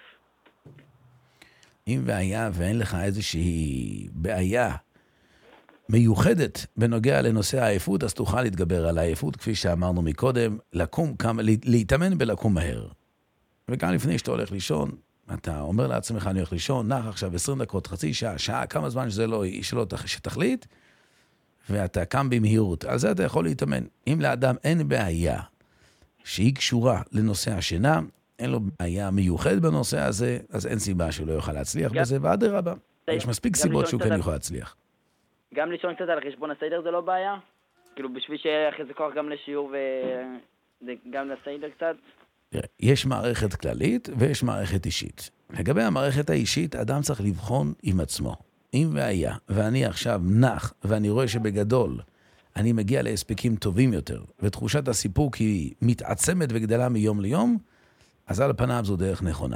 אם והיה ואין לך איזושהי בעיה מיוחדת בנוגע לנושא העייפות, אז תוכל להתגבר על העייפות, כפי שאמרנו מקודם, לקום, כמה, להתאמן בלקום מהר. וגם לפני שאתה הולך לישון, אתה אומר לעצמך, אני הולך לישון, נח עכשיו עשרים דקות, חצי שעה, שעה, כמה זמן שזה לא, שלא שתחליט, ואתה קם במהירות. על זה אתה יכול להתאמן. אם לאדם אין בעיה שהיא קשורה לנושא השינה, אין לו בעיה מיוחד בנושא הזה, אז אין סיבה שהוא לא יוכל להצליח בזה, ועד הרבה. יש מספיק סיבות שהוא כן יכול להצליח. גם לישון קצת על חשבון הסיידר זה לא בעיה? כאילו בשביל שיהיה אחרי זה כוח גם לשיעור וגם לסיידר קצת? יש מערכת כללית ויש מערכת אישית. לגבי המערכת האישית, אדם צריך לבחון עם עצמו. אם והיה, ואני עכשיו נח, ואני רואה שבגדול אני מגיע להספקים טובים יותר, ותחושת הסיפוק היא מתעצמת וגדלה מיום ליום, אז על פניו זו דרך נכונה.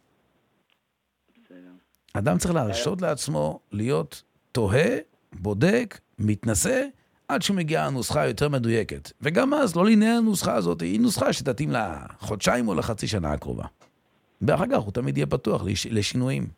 אדם צריך להרשות לעצמו להיות תוהה, בודק, מתנסה, עד שמגיעה הנוסחה יותר מדויקת. וגם אז לא להנה הנוסחה הזאת, היא נוסחה שתתאים לחודשיים או לחצי שנה הקרובה. ואחר כך הוא תמיד יהיה פתוח לשינויים.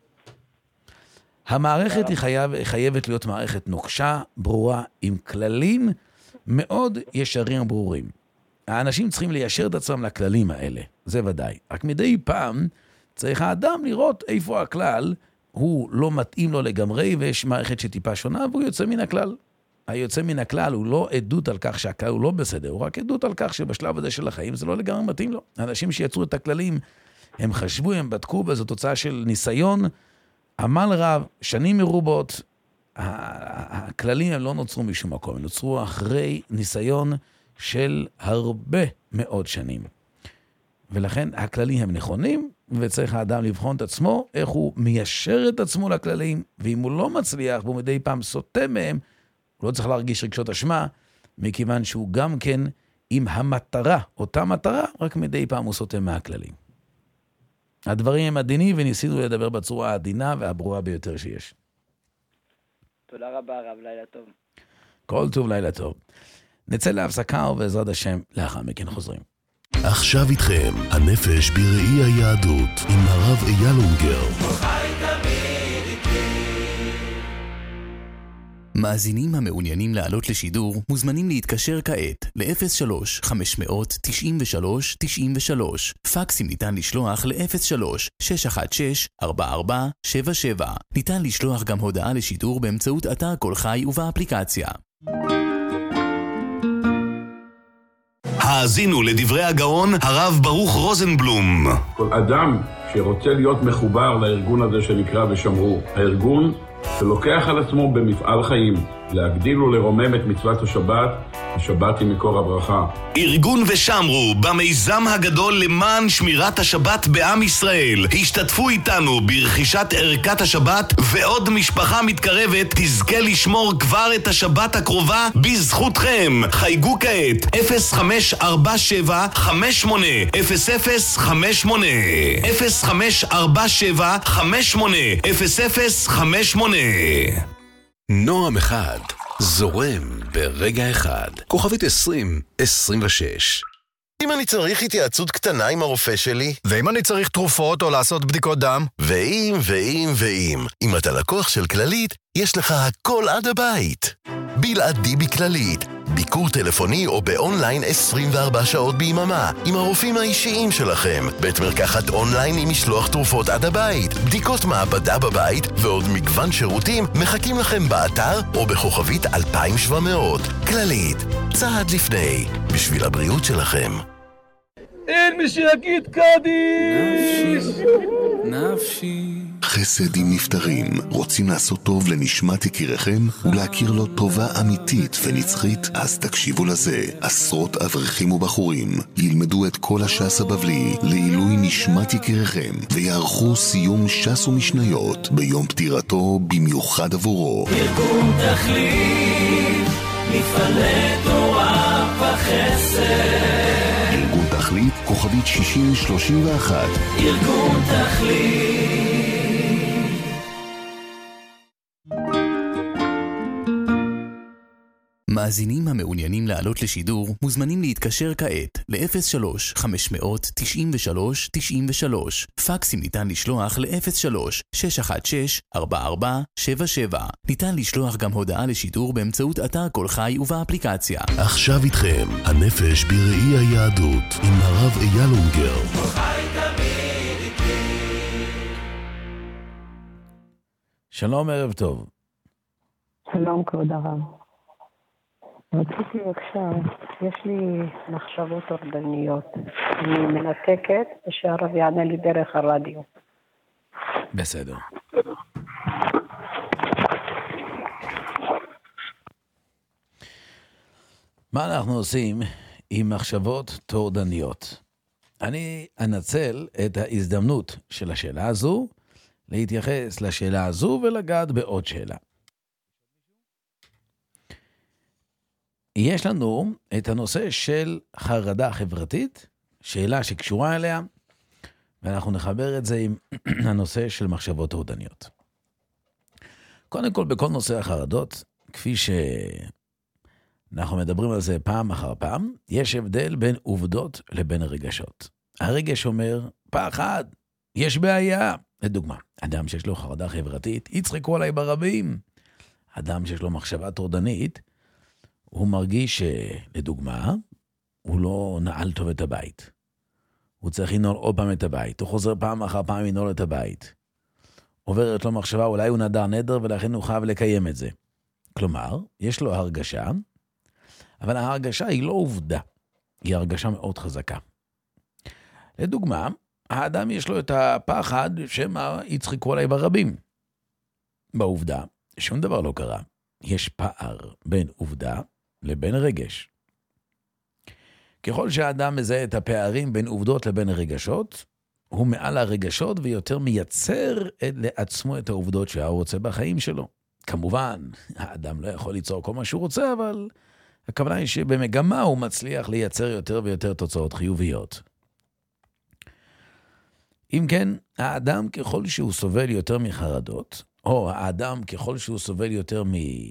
המערכת היא חייב, חייבת להיות מערכת נוקשה, ברורה, עם כללים מאוד ישרים ברורים. האנשים צריכים ליישר את עצמם לכללים האלה, זה ודאי. רק מדי פעם צריך האדם לראות איפה הכלל הוא לא מתאים לו לגמרי, ויש מערכת שטיפה שונה, והוא יוצא מן הכלל. היוצא מן הכלל הוא לא עדות על כך שהכלל הוא לא בסדר, הוא רק עדות על כך שבשלב הזה של החיים זה לא לגמרי מתאים לו. האנשים שיצרו את הכללים, הם חשבו, הם בדקו, וזו תוצאה של ניסיון, עמל רב, שנים מרובות. הכללים הם לא נוצרו משום מקום, הם נוצרו אחרי ניסיון של הרבה מאוד שנים. ולכן הכללים הם נכונים, וצריך האדם לבחון את עצמו, איך הוא מיישר את עצמו לכללים, ואם הוא לא מצליח, והוא מדי פעם סוטה מהם, הוא לא צריך להרגיש רגשות אשמה, מכיוון שהוא גם כן עם המטרה, אותה מטרה, רק מדי פעם הוא סוטה מהכללים. הדברים הם עדינים, וניסינו לדבר בצורה העדינה והברורה ביותר שיש. תודה רבה רב, לילה טוב. כל טוב, לילה טוב. נצא להפסקה ובעזרת השם לאחר מכן חוזרים. עכשיו איתכם, הנפש בראי היהדות, עם הרב אייל אונגר. מאזינים המעוניינים לעלות לשידור מוזמנים להתקשר כעת ל-אפס שלוש חמש תשע שלוש תשע שלוש. פקסים ניתן לשלוח ל-אפס שלוש שש אחת שש ארבע ארבע שבע שבע. ניתן לשלוח גם הודעה לשידור באמצעות אתר כל חי ובאפליקציה. האזינו לדברי הגאון הרב ברוך רוזנבלום. כל אדם שרוצה להיות מחובר לארגון הזה שנקרא ושמרו, הארגון שלוקח על עצמו במפעל חיים להגדיל ולרומם את מצוות השבת, השבת היא מקור הברכה. ארגון ושמרו במיזם הגדול למען שמירת השבת בעם ישראל. השתתפו איתנו ברכישת ערכת השבת, ועוד משפחה מתקרבת תזכה לשמור כבר את השבת הקרובה בזכותכם. חייגו כעת אפס חמש ארבע שבע חמש שמונה אפס אפס חמש שמונה אפס חמש ארבע שבע חמש שמונה אפס אפס חמש שמונה. נועם אחד זורם ברגע אחד. כוכבית עשרים עשרים ושש. אם אני צריך התייעצות קטנה עם הרופא שלי, ואם אני צריך תרופות או לעשות בדיקות דם, ואם, ואם, ואם, אם אתה לקוח של כללית, יש לך הכל עד הבית. בלעדי בכללית, ביקור טלפוני או באונליין עשרים וארבע שעות ביממה, עם הרופאים האישיים שלכם, בית מרקחת אונליין עם משלוח תרופות עד הבית, בדיקות מעבדה בבית, ועוד מגוון שירותים מחכים לכם באתר או בכוכבית אלפיים שבע מאות. כללית, צעד לפני, בשביל הבריאות שלכם. אין מי שיגיד קדיש! נפשי. חסד עם נפטרים. רוצים לעשות טוב לנשמת יקיריכם ולהכיר לו טובה אמיתית ונצחית? אז תקשיבו לזה. עשרות אברכים ובחורים ילמדו את כל הש"ס הבבלי לעילוי נשמת יקיריכם, ויערכו סיום ש"ס ומשניות ביום פטירתו במיוחד עבורו. ארגון תכלית, מפעלי תורה וחסד. ארגון תכלית, כוכבית שישים שלושים ואחת. ארגון תכלית. מאזינים המעוניינים לעלות לשידור מוזמנים להתקשר כעת ל-אפס שלוש חמש תשע שלוש תשע שלוש. פקסים ניתן לשלוח ל-אפס שלוש שש אחת שש ארבע ארבע שבע שבע. ניתן לשלוח גם הודעה לשידור באמצעות אתר כל חי ובאפליקציה. עכשיו איתכם, הנפש בראי היהדות, עם הרב אייל אונגר. שלום, ערב טוב. שלום, כבוד הרב. רציתי עכשיו, יש לי מחשבות אורדניות. אני מנתקת ושהרב יענה לי דרך הרדיו. בסדר. מה אנחנו עושים עם מחשבות טורדניות? אני אנצל את ההזדמנות של השאלה הזו, להתייחס לשאלה הזו ולגעת בעוד שאלה. יש לנו את הנושא של חרדה חברתית, שאלה שקשורה אליה, ואנחנו נחבר את זה עם הנושא של מחשבות טורדניות. קודם כל, בכל נושא החרדות, כפי שאנחנו מדברים על זה פעם אחר פעם, יש הבדל בין עובדות לבין רגשות. הרגש אומר, פחד, יש בעיה. לדוגמה, אדם שיש לו חרדה חברתית, יצחקו עליי ברבים. אדם שיש לו מחשבה טורדנית, הוא מרגיש שלדוגמה, הוא לא נעל טוב את הבית. הוא צריך לנעול עוד פעם את הבית. הוא חוזר פעם אחר פעם לנעול את הבית. עוברת לו מחשבה, אולי הוא נדר נדר, ולכן הוא חייב לקיים את זה. כלומר, יש לו הרגשה, אבל ההרגשה היא לא עובדה, היא הרגשה מאוד חזקה. לדוגמה, האדם יש לו את הפחד שמה יצחקו עליי ברבים. בעובדה, שום דבר לא קרה. יש פער בין עובדה לבין רגש. ככל שהאדם מזהה את הפערים בין עובדות לבין רגשות, הוא מעל הרגשות ויותר מייצר לעצמו את העובדות שהוא רוצה בחיים שלו. כמובן, האדם לא יכול ליצור כל מה שהוא רוצה, אבל הכוונה היא שבמגמה הוא מצליח לייצר יותר ויותר תוצאות חיוביות. אם כן, האדם ככל שהוא סובל יותר מחרדות, או האדם ככל שהוא סובל יותר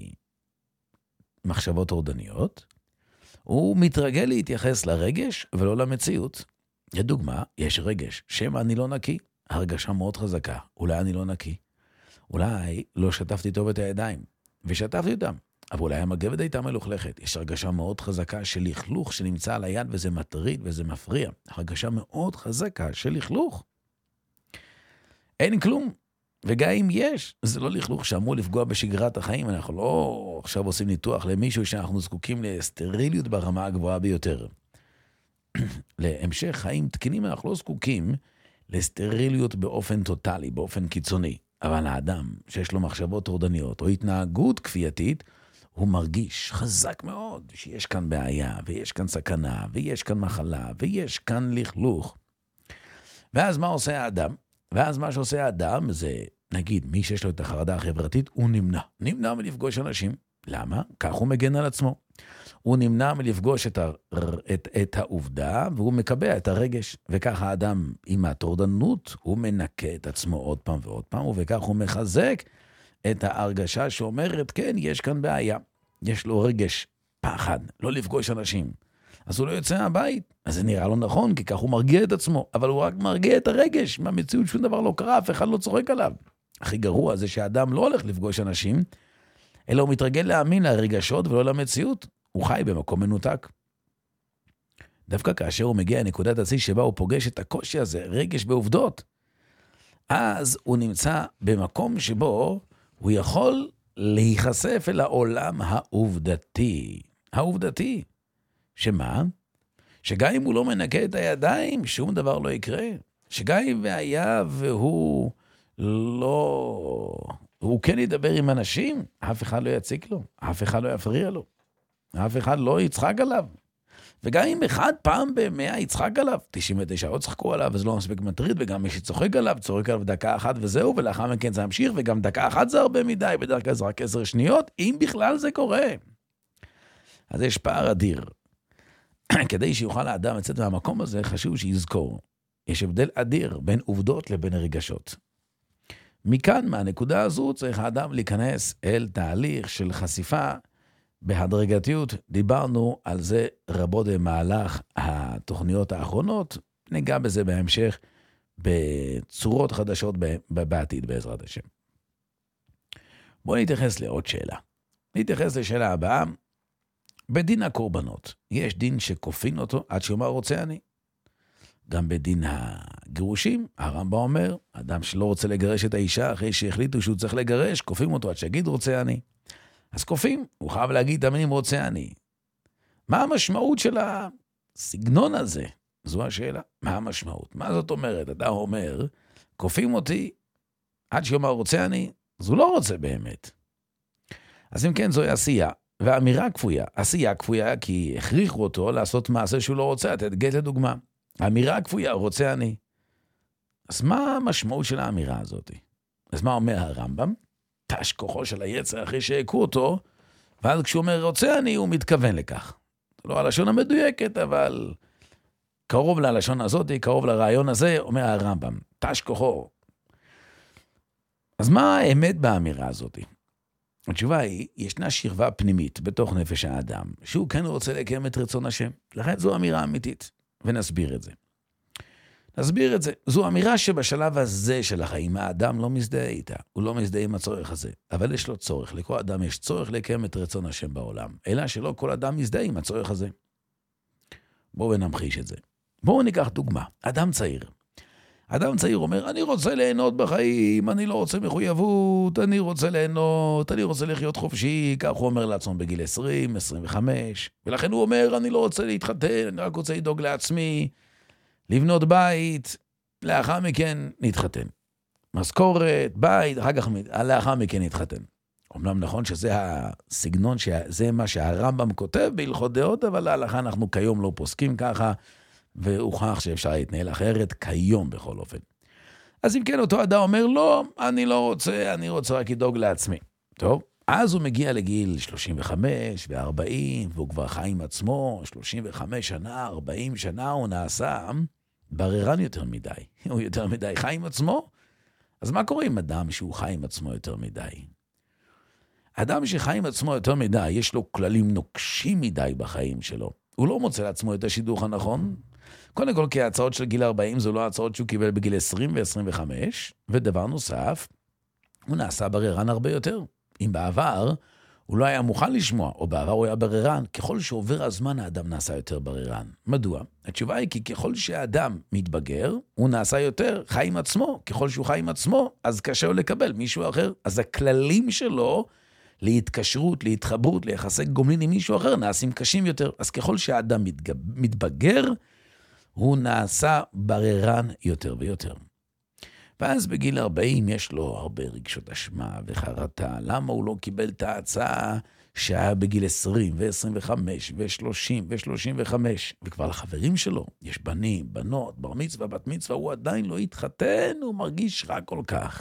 ממחשבות טורדניות, הוא מתרגל להתייחס לרגש ולא למציאות. לדוגמה, יש רגש, שמא אני לא נקי, הרגשה מאוד חזקה, אולי אני לא נקי. אולי לא שטפתי טוב את הידיים, ושטפתי אותם, אבל אולי המגבת הייתה מלוכלכת. יש הרגשה מאוד חזקה של לכלוך שנמצא על היד, וזה מטריד וזה מפריע. הרגשה מאוד חזקה של לכלוך. אין כלום. וגם אם יש, זה לא לכלוך שאמור לפגוע בשגרת החיים. אנחנו לא עכשיו עושים ניתוח למישהו שאנחנו זקוקים לסטריליות ברמה הגבוהה ביותר. להמשך חיים תקינים אנחנו לא זקוקים לסטריליות באופן טוטלי, באופן קיצוני. אבל האדם שיש לו מחשבות טורדניות או התנהגות כפייתית, הוא מרגיש חזק מאוד שיש כאן בעיה, ויש כאן סכנה, ויש כאן מחלה, ויש כאן לכלוך. ואז מה עושה האדם? ואז מה שעושה האדם זה, נגיד, מי שיש לו את החרדה החברתית, הוא נמנע. נמנע מלפגוש אנשים. למה? כך הוא מגן על עצמו. הוא נמנע מלפגוש את, ה... את... את העובדה, והוא מקבע את הרגש. וכך האדם עם הטורדנות, הוא מנקה את עצמו עוד פעם ועוד פעם, וכך הוא מחזק את ההרגשה שאומרת, כן, יש כאן בעיה. יש לו רגש פחד, לא לפגוש אנשים. אז הוא לא יוצא מהבית. אז זה נראה לו נכון, כי כך הוא מרגיע את עצמו. אבל הוא רק מרגיע את הרגש. מהמציאות שום דבר לא קרה, אף אחד לא צוחק עליו. הכי גרוע זה שהאדם לא הולך לפגוש אנשים, אלא הוא מתרגל להאמין לרגשות ולא למציאות. הוא חי במקום מנותק. דווקא כאשר הוא מגיע לנקודת השיא שבה הוא פוגש את הקושי הזה, רגש בעובדות, אז הוא נמצא במקום שבו הוא יכול להיחשף אל העולם העובדתי. העובדתי. שמה? שגם אם הוא לא מנקה את הידיים, שום דבר לא יקרה. שגם אם היה והוא לא... הוא כן ידבר עם אנשים, אף אחד לא יציק לו, אף אחד לא יפריע לו, אף אחד לא יצחק עליו. וגם אם אחד פעם במאה יצחק עליו, תשעים ותשע עוד צחקו עליו, וזה לא מספיק מטריד, וגם מי שצוחק עליו, צוחק עליו דקה אחת וזהו, ולאחר מכן זה המשיך, וגם דקה אחת זה הרבה מדי, בדרך כלל זה רק עשר שניות, אם בכלל זה קורה. אז יש פער אדיר. כדי שיוכל האדם לצאת מהמקום הזה, חשוב שיזכור. יש הבדל אדיר בין עובדות לבין רגשות. מכאן, מהנקודה הזו, צריך האדם להיכנס אל תהליך של חשיפה בהדרגתיות. דיברנו על זה רבות במהלך התוכניות האחרונות, ניגע בזה בהמשך בצורות חדשות בעתיד בעזרת השם. בואו נתייחס לעוד שאלה. נתייחס לשאלה הבאה. בדין הקורבנות, יש דין שכופין אותו עד שאומר רוצה אני. גם בדין הגירושים, הרמב"ם אומר, אדם שלא רוצה לגרש את האישה אחרי שהחליטו שהוא צריך לגרש, כופים אותו עד שיגיד רוצה אני. אז כופים, הוא חייב להגיד תמיד רוצה אני. מה המשמעות של הסגנון הזה? זו השאלה. מה המשמעות? מה זאת אומרת? אדם אומר, כופים אותי עד שאומר רוצה אני, אז הוא לא רוצה באמת. אז אם כן, זוהי עשייה. והאמירה כפויה, עשייה כפויה כי הכריחו אותו לעשות מעשה שהוא לא רוצה, לתת גט לדוגמה. האמירה כפויה, רוצה אני. אז מה המשמעות של האמירה הזאת? אז מה אומר הרמב"ם? תש כוחו של היצר אחרי שהכו אותו, ואז כשהוא אומר רוצה אני, הוא מתכוון לכך. לא הלשון המדויקת, אבל קרוב ללשון הזאת, קרוב לרעיון הזה, אומר הרמב"ם, תש כוחו. אז מה האמת באמירה הזאת? התשובה היא, ישנה שכבה פנימית בתוך נפש האדם, שהוא כן רוצה לקיים את רצון השם. לכן זו אמירה אמיתית, ונסביר את זה. נסביר את זה. זו אמירה שבשלב הזה של החיים, האדם לא מזדהה איתה. הוא לא מזדהה עם הצורך הזה. אבל יש לו צורך. לכל אדם יש צורך לקיים את רצון השם בעולם. אלא שלא כל אדם מזדהה עם הצורך הזה. בואו ונמחיש את זה. בואו ניקח דוגמה. אדם צעיר. אדם צעיר אומר, אני רוצה ליהנות בחיים, אני לא רוצה מחויבות, אני רוצה ליהנות, אני רוצה לחיות חופשי, כך הוא אומר לעצמו בגיל עשרים, עשרים וחמש, ולכן הוא אומר, אני לא רוצה להתחתן, אני רק רוצה לדאוג לעצמי, לבנות בית, לאחר מכן נתחתן. משכורת, בית, אחר כך, לאחר מכן נתחתן. אומנם נכון שזה הסגנון, זה מה שהרמב"ם כותב בהלכות דעות, אבל להלכה אנחנו כיום לא פוסקים ככה, והוכח שאפשר להתנהל אחרת כיום בכל אופן. אז אם כן, אותו אדם אומר, לא, אני לא רוצה, אני רוצה רק לדאוג לעצמי. טוב, אז הוא מגיע לגיל שלושים וחמש ו-ארבעים, והוא כבר חי עם עצמו, שלושים וחמש שנה, ארבעים שנה, הוא נעשה בררן יותר מדי. הוא יותר מדי חי עם עצמו? אז מה קורה עם אדם שהוא חי עם עצמו יותר מדי? אדם שחי עם עצמו יותר מדי, יש לו כללים נוקשים מדי בחיים שלו. הוא לא מוצא לעצמו את השידוך הנכון. קודם כל, כי ההצעות של גיל ארבעים זו לא ההצעות שהוא קיבל בגיל עשרים ו-עשרים וחמש, ודבר נוסף, הוא נעשה בררן הרבה יותר. אם בעבר הוא לא היה מוכן לשמוע, או בעבר הוא היה בררן, ככל שעובר הזמן האדם נעשה יותר בררן. מדוע? התשובה היא כי ככל שהאדם מתבגר, הוא נעשה יותר חי עם עצמו. ככל שהוא חי עם עצמו, אז קשה לו לקבל מישהו אחר. אז הכללים שלו להתקשרות, להתחברות, ליחסי גומלין עם מישהו אחר, נעשים קשים יותר. אז ככל שהאדם מתבגר, הוא נעשה בררן יותר ויותר. ואז בגיל ארבעים יש לו הרבה רגשות אשמה וחרטה. למה הוא לא קיבל את ההצעה שהיה בגיל עשרים ו-עשרים וחמש ו-שלושים ו-שלושים וחמש? וכבר לחברים שלו יש בנים, בנות, בר מצווה, בת מצווה, הוא עדיין לא התחתן, הוא מרגיש רע כל כך.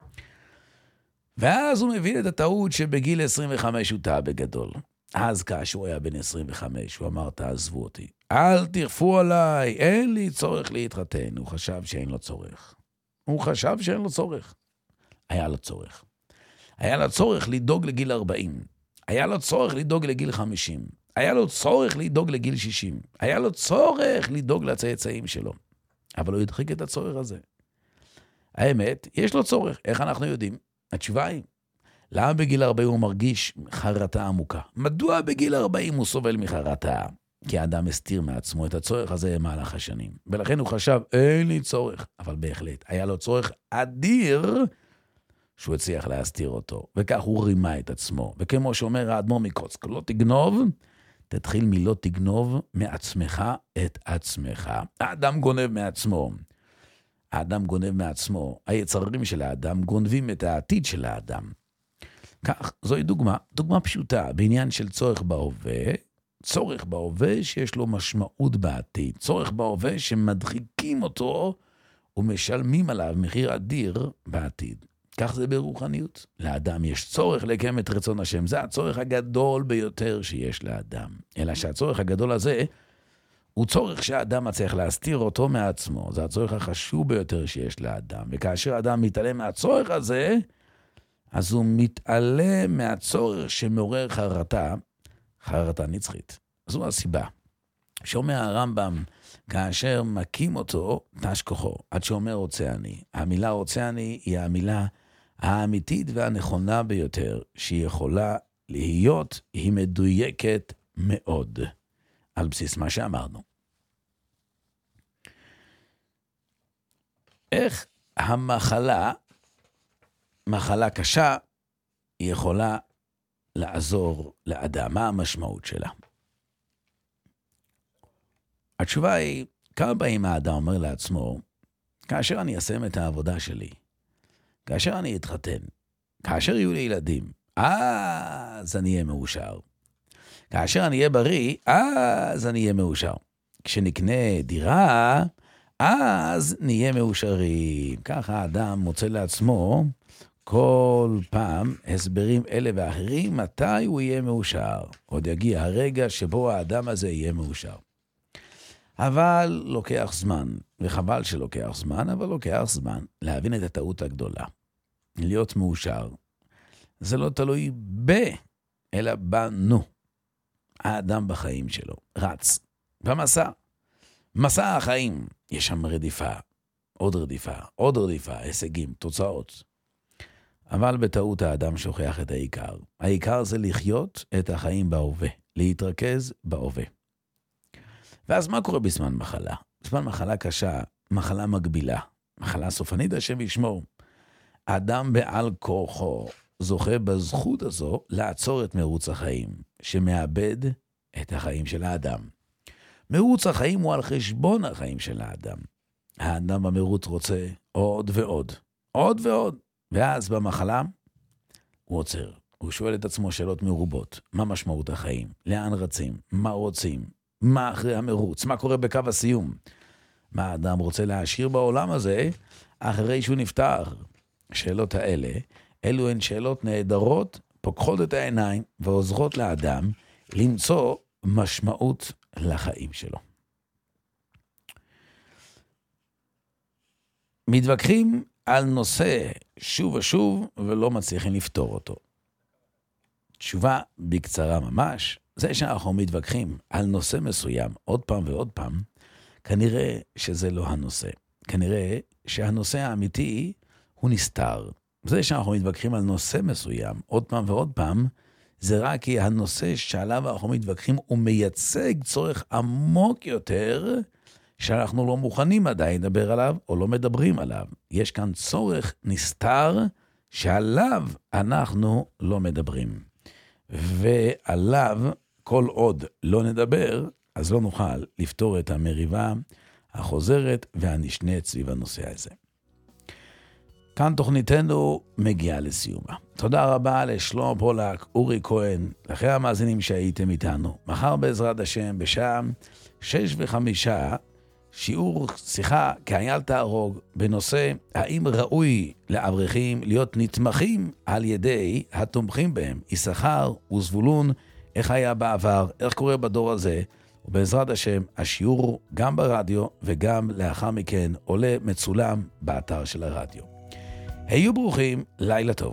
ואז הוא מבין את הטעות שבגיל עשרים וחמש הוא טעה בגדול. אז כאשר הוא היה בן עשרים וחמש, הוא אמר, תעזבו אותי. אל תרפו עליי, אין לי צורך להתחתן. הוא חשב שאין לו צורך. הוא חשב שאין לו צורך. היה לו צורך. היה לו צורך לדאוג לגיל ארבעים. היה לו צורך לדאוג לגיל חמישים. היה לו צורך לדאוג לגיל שישים. היה לו צורך לדאוג לצאצאים שלו. אבל הוא הדחיק את הצורך הזה. האמת, יש לו צורך. איך אנחנו יודעים? התשובה היא, למה בגיל ארבעים הוא מרגיש חרטה עמוקה? מדוע בגיל ארבעים הוא סובל מחרטה? כי האדם הסתיר מעצמו את הצורך הזה במהלך השנים. ולכן הוא חשב, אין לי צורך. אבל בהחלט, היה לו צורך אדיר שהוא הצליח להסתיר אותו. וכך הוא רימה את עצמו. וכמו שאומר האדמו"ר מקוצק, לא תגנוב, תתחיל מלא תגנוב מעצמך את עצמך. האדם גונב מעצמו. האדם גונב מעצמו. היצרים של האדם גונבים את העתיד של האדם. כך, זוהי דוגמה, דוגמה פשוטה, בעניין של צורך בהווה, צורך בהווה שיש לו משמעות בעתיד, צורך בהווה שמדחיקים אותו ומשלמים עליו מחיר אדיר בעתיד. כך זה ברוחניות. לאדם יש צורך לקיים את רצון השם, זה הצורך הגדול ביותר שיש לאדם. אלא שהצורך הגדול הזה הוא צורך שהאדם מצליח להסתיר אותו מעצמו, זה הצורך החשוב ביותר שיש לאדם. וכאשר האדם מתעלם מהצורך הזה, אז הוא מתעלם מהצורך שמעורר חרטה, חרטה נצחית. זו הסיבה. שאומר הרמב"ם, כאשר מקים אותו, תש כוחו, עד שאומר רוצה אני. המילה רוצה אני היא המילה האמיתית והנכונה ביותר, שהיא יכולה להיות, היא מדויקת מאוד, על בסיס מה שאמרנו. איך המחלה, מחלה קשה, היא יכולה לעזור לאדם? מה המשמעות שלה? התשובה היא, כמה פעמים האדם אומר לעצמו, כאשר אני אסיים את העבודה שלי, כאשר אני אתחתן, כאשר יהיו לי ילדים, אז אני אהיה מאושר. כאשר אני אהיה בריא, אז אני אהיה מאושר. כשנקנה דירה, אז נהיה מאושרים. ככה האדם מוצא לעצמו כל פעם הסברים אלה ואחרים, מתי הוא יהיה מאושר. עוד יגיע הרגע שבו האדם הזה יהיה מאושר. אבל לוקח זמן, וחבל שלוקח זמן, אבל לוקח זמן להבין את הטעות הגדולה. להיות מאושר, זה לא תלוי ב, אלא בנו. האדם בחיים שלו רץ במסע. מסע החיים, יש שם רדיפה, עוד רדיפה, עוד רדיפה, הישגים, תוצאות. אבל בטעות האדם שוכח את העיקר. העיקר זה לחיות את החיים בהווה, להתרכז בהווה. ואז מה קורה בזמן מחלה? בזמן מחלה קשה, מחלה מגבילה. מחלה סופנית השם ישמור. האדם בעל כורחו זוכה בזכות הזו לעצור את מרוץ החיים, שמאבד את החיים של האדם. מרוץ החיים הוא על חשבון החיים של האדם. האדם במרוץ רוצה עוד ועוד, עוד ועוד, ואז במחלה הוא עוצר. הוא שואל את עצמו שאלות מרובות. מה משמעות החיים? לאן רצים? מה רוצים? מה אחרי המרוץ? מה קורה בקו הסיום? מה האדם רוצה להשאיר בעולם הזה אחרי שהוא נפטר? השאלות האלה, אלו הן שאלות נהדרות, פוקחות את העיניים ועוזרות לאדם למצוא משמעות לחיים שלו. מתווכחים על נושא שוב ושוב ולא מצליחים לפתור אותו. תשובה בקצרה ממש, זה שאנחנו מתווכחים על נושא מסוים עוד פעם ועוד פעם, כנראה שזה לא הנושא. כנראה שהנושא האמיתי הוא נסתר. זה שאנחנו מתווכחים על נושא מסוים עוד פעם ועוד פעם, זה רק כי הנושא שעליו אנחנו מתווכחים הוא מייצג צורך עמוק יותר, שאנחנו לא מוכנים עדיין לדבר עליו או לא מדברים עליו. יש כאן צורך נסתר שעליו אנחנו לא מדברים. ועליו כל עוד לא נדבר, אז לא נוכל לפתור את המריבה החוזרת והנשנית סביב הנושא הזה. כאן תוכניתנו מגיעה לסיומה. תודה רבה לשלמה פולק, אורי כהן, לכם המאזינים שהייתם איתנו. מחר בעזרת השם בשעה שש וחמישה, שיעור שיחה כאייל תהרוג בנושא האם ראוי לאברכים להיות נתמכים על ידי התומכים בהם, יששכר וזבולון, איך היה בעבר, איך קורה בדור הזה, ובעזרת השם השיעור גם ברדיו וגם לאחר מכן עולה מצולם באתר של הרדיו. היו ברוכים, לילה טוב.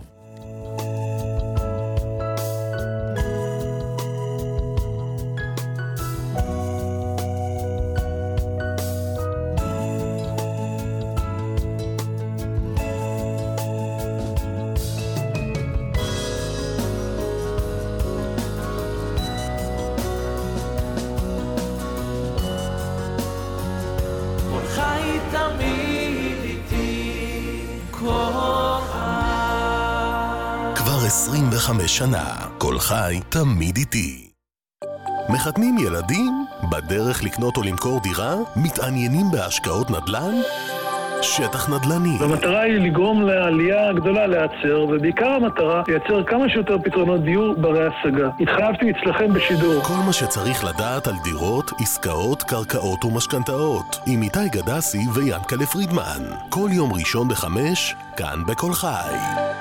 עשרים וחמש שנה, כל חי תמיד איתי. מחתנים ילדים? בדרך לקנות או למכור דירה? מתעניינים בהשקעות נדל"ן? שטח נדל"ני. המטרה היא לגרום לעלייה גדולה להיעצר, ובעיקר המטרה לייצר כמה שיותר פתרונות דיור ברי השגה. התחייבתי אצלכם בשידור. כל מה שצריך לדעת על דירות, עסקאות, קרקעות ומשכנתאות. עם איתי גדסי וינקלה פרידמן. כל יום ראשון בחמש, כאן בכל חי.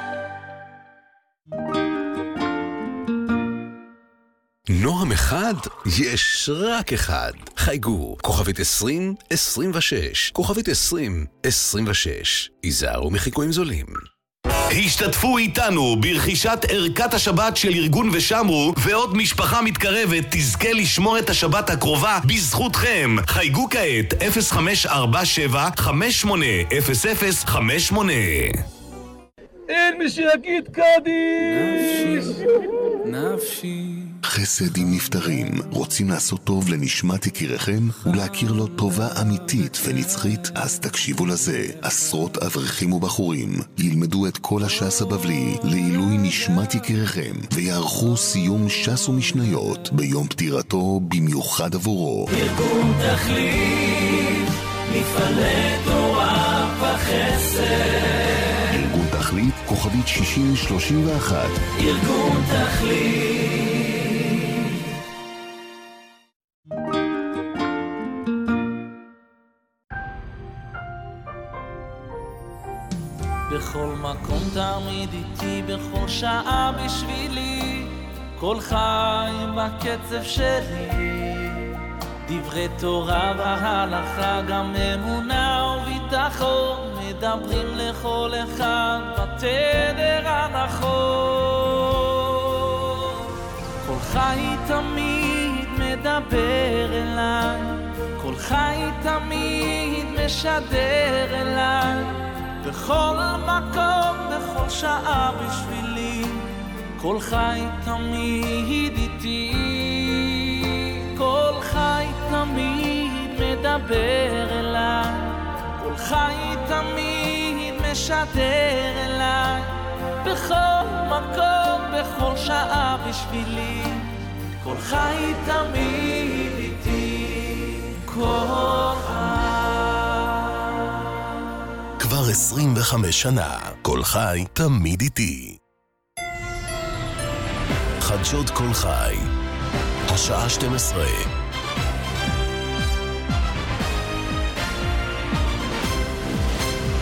נועם אחד? יש רק אחד. חייגו, כוכבית עשרים, עשרים ושש, כוכבית עשרים, עשרים ושש. היזהרו מחיקויים זולים. השתתפו איתנו ברכישת ערכת השבת של ארגון ושמרו, ועוד משפחה מתקרבת תזכה לשמור את השבת הקרובה בזכותכם. חייגו כעת אפס חמש ארבע שבע חמש שמונה אפס אפס חמש שמונה. אין מי שיגיד קדיש. נפשי חסד עם נפטרים. רוצים לעשות טוב לנשמת יקיריכם ולהכיר לו טובה אמיתית ונצחית? אז תקשיבו לזה. עשרות אברכים ובחורים ילמדו את כל הש"ס הבבלי לעילוי נשמת יקיריכם ויערכו סיום ש"ס ומשניות ביום פטירתו במיוחד עבורו. ארגון תכלית, מפעלי תורה וחסד. ארגון תכלית, כוכבית שישים שלושים ואחת. ארגון תכלית. בכל מקום תמיד איתי, בכל שעה בשבילי, כל חי בקצב שלי. דברי תורה והלכה, גם אמונה וביטחון, מדברים לכל אחד בתדר הנכון. כל חי תמיד מדבר אליי, כל חי תמיד משדר אליי, בכל מקום, בכל שעה בשבילי, כל חי תמיד איתי. כל חי תמיד מדבר אליי, כל כל חי תמיד משדר אליי, בכל מקום, בכל שעה בשבילי, כל חי תמיד איתי, כל חי. כבר עשרים וחמש שנה, כל חי תמיד איתי. חדשות כל חי, השעה שתים עשרה.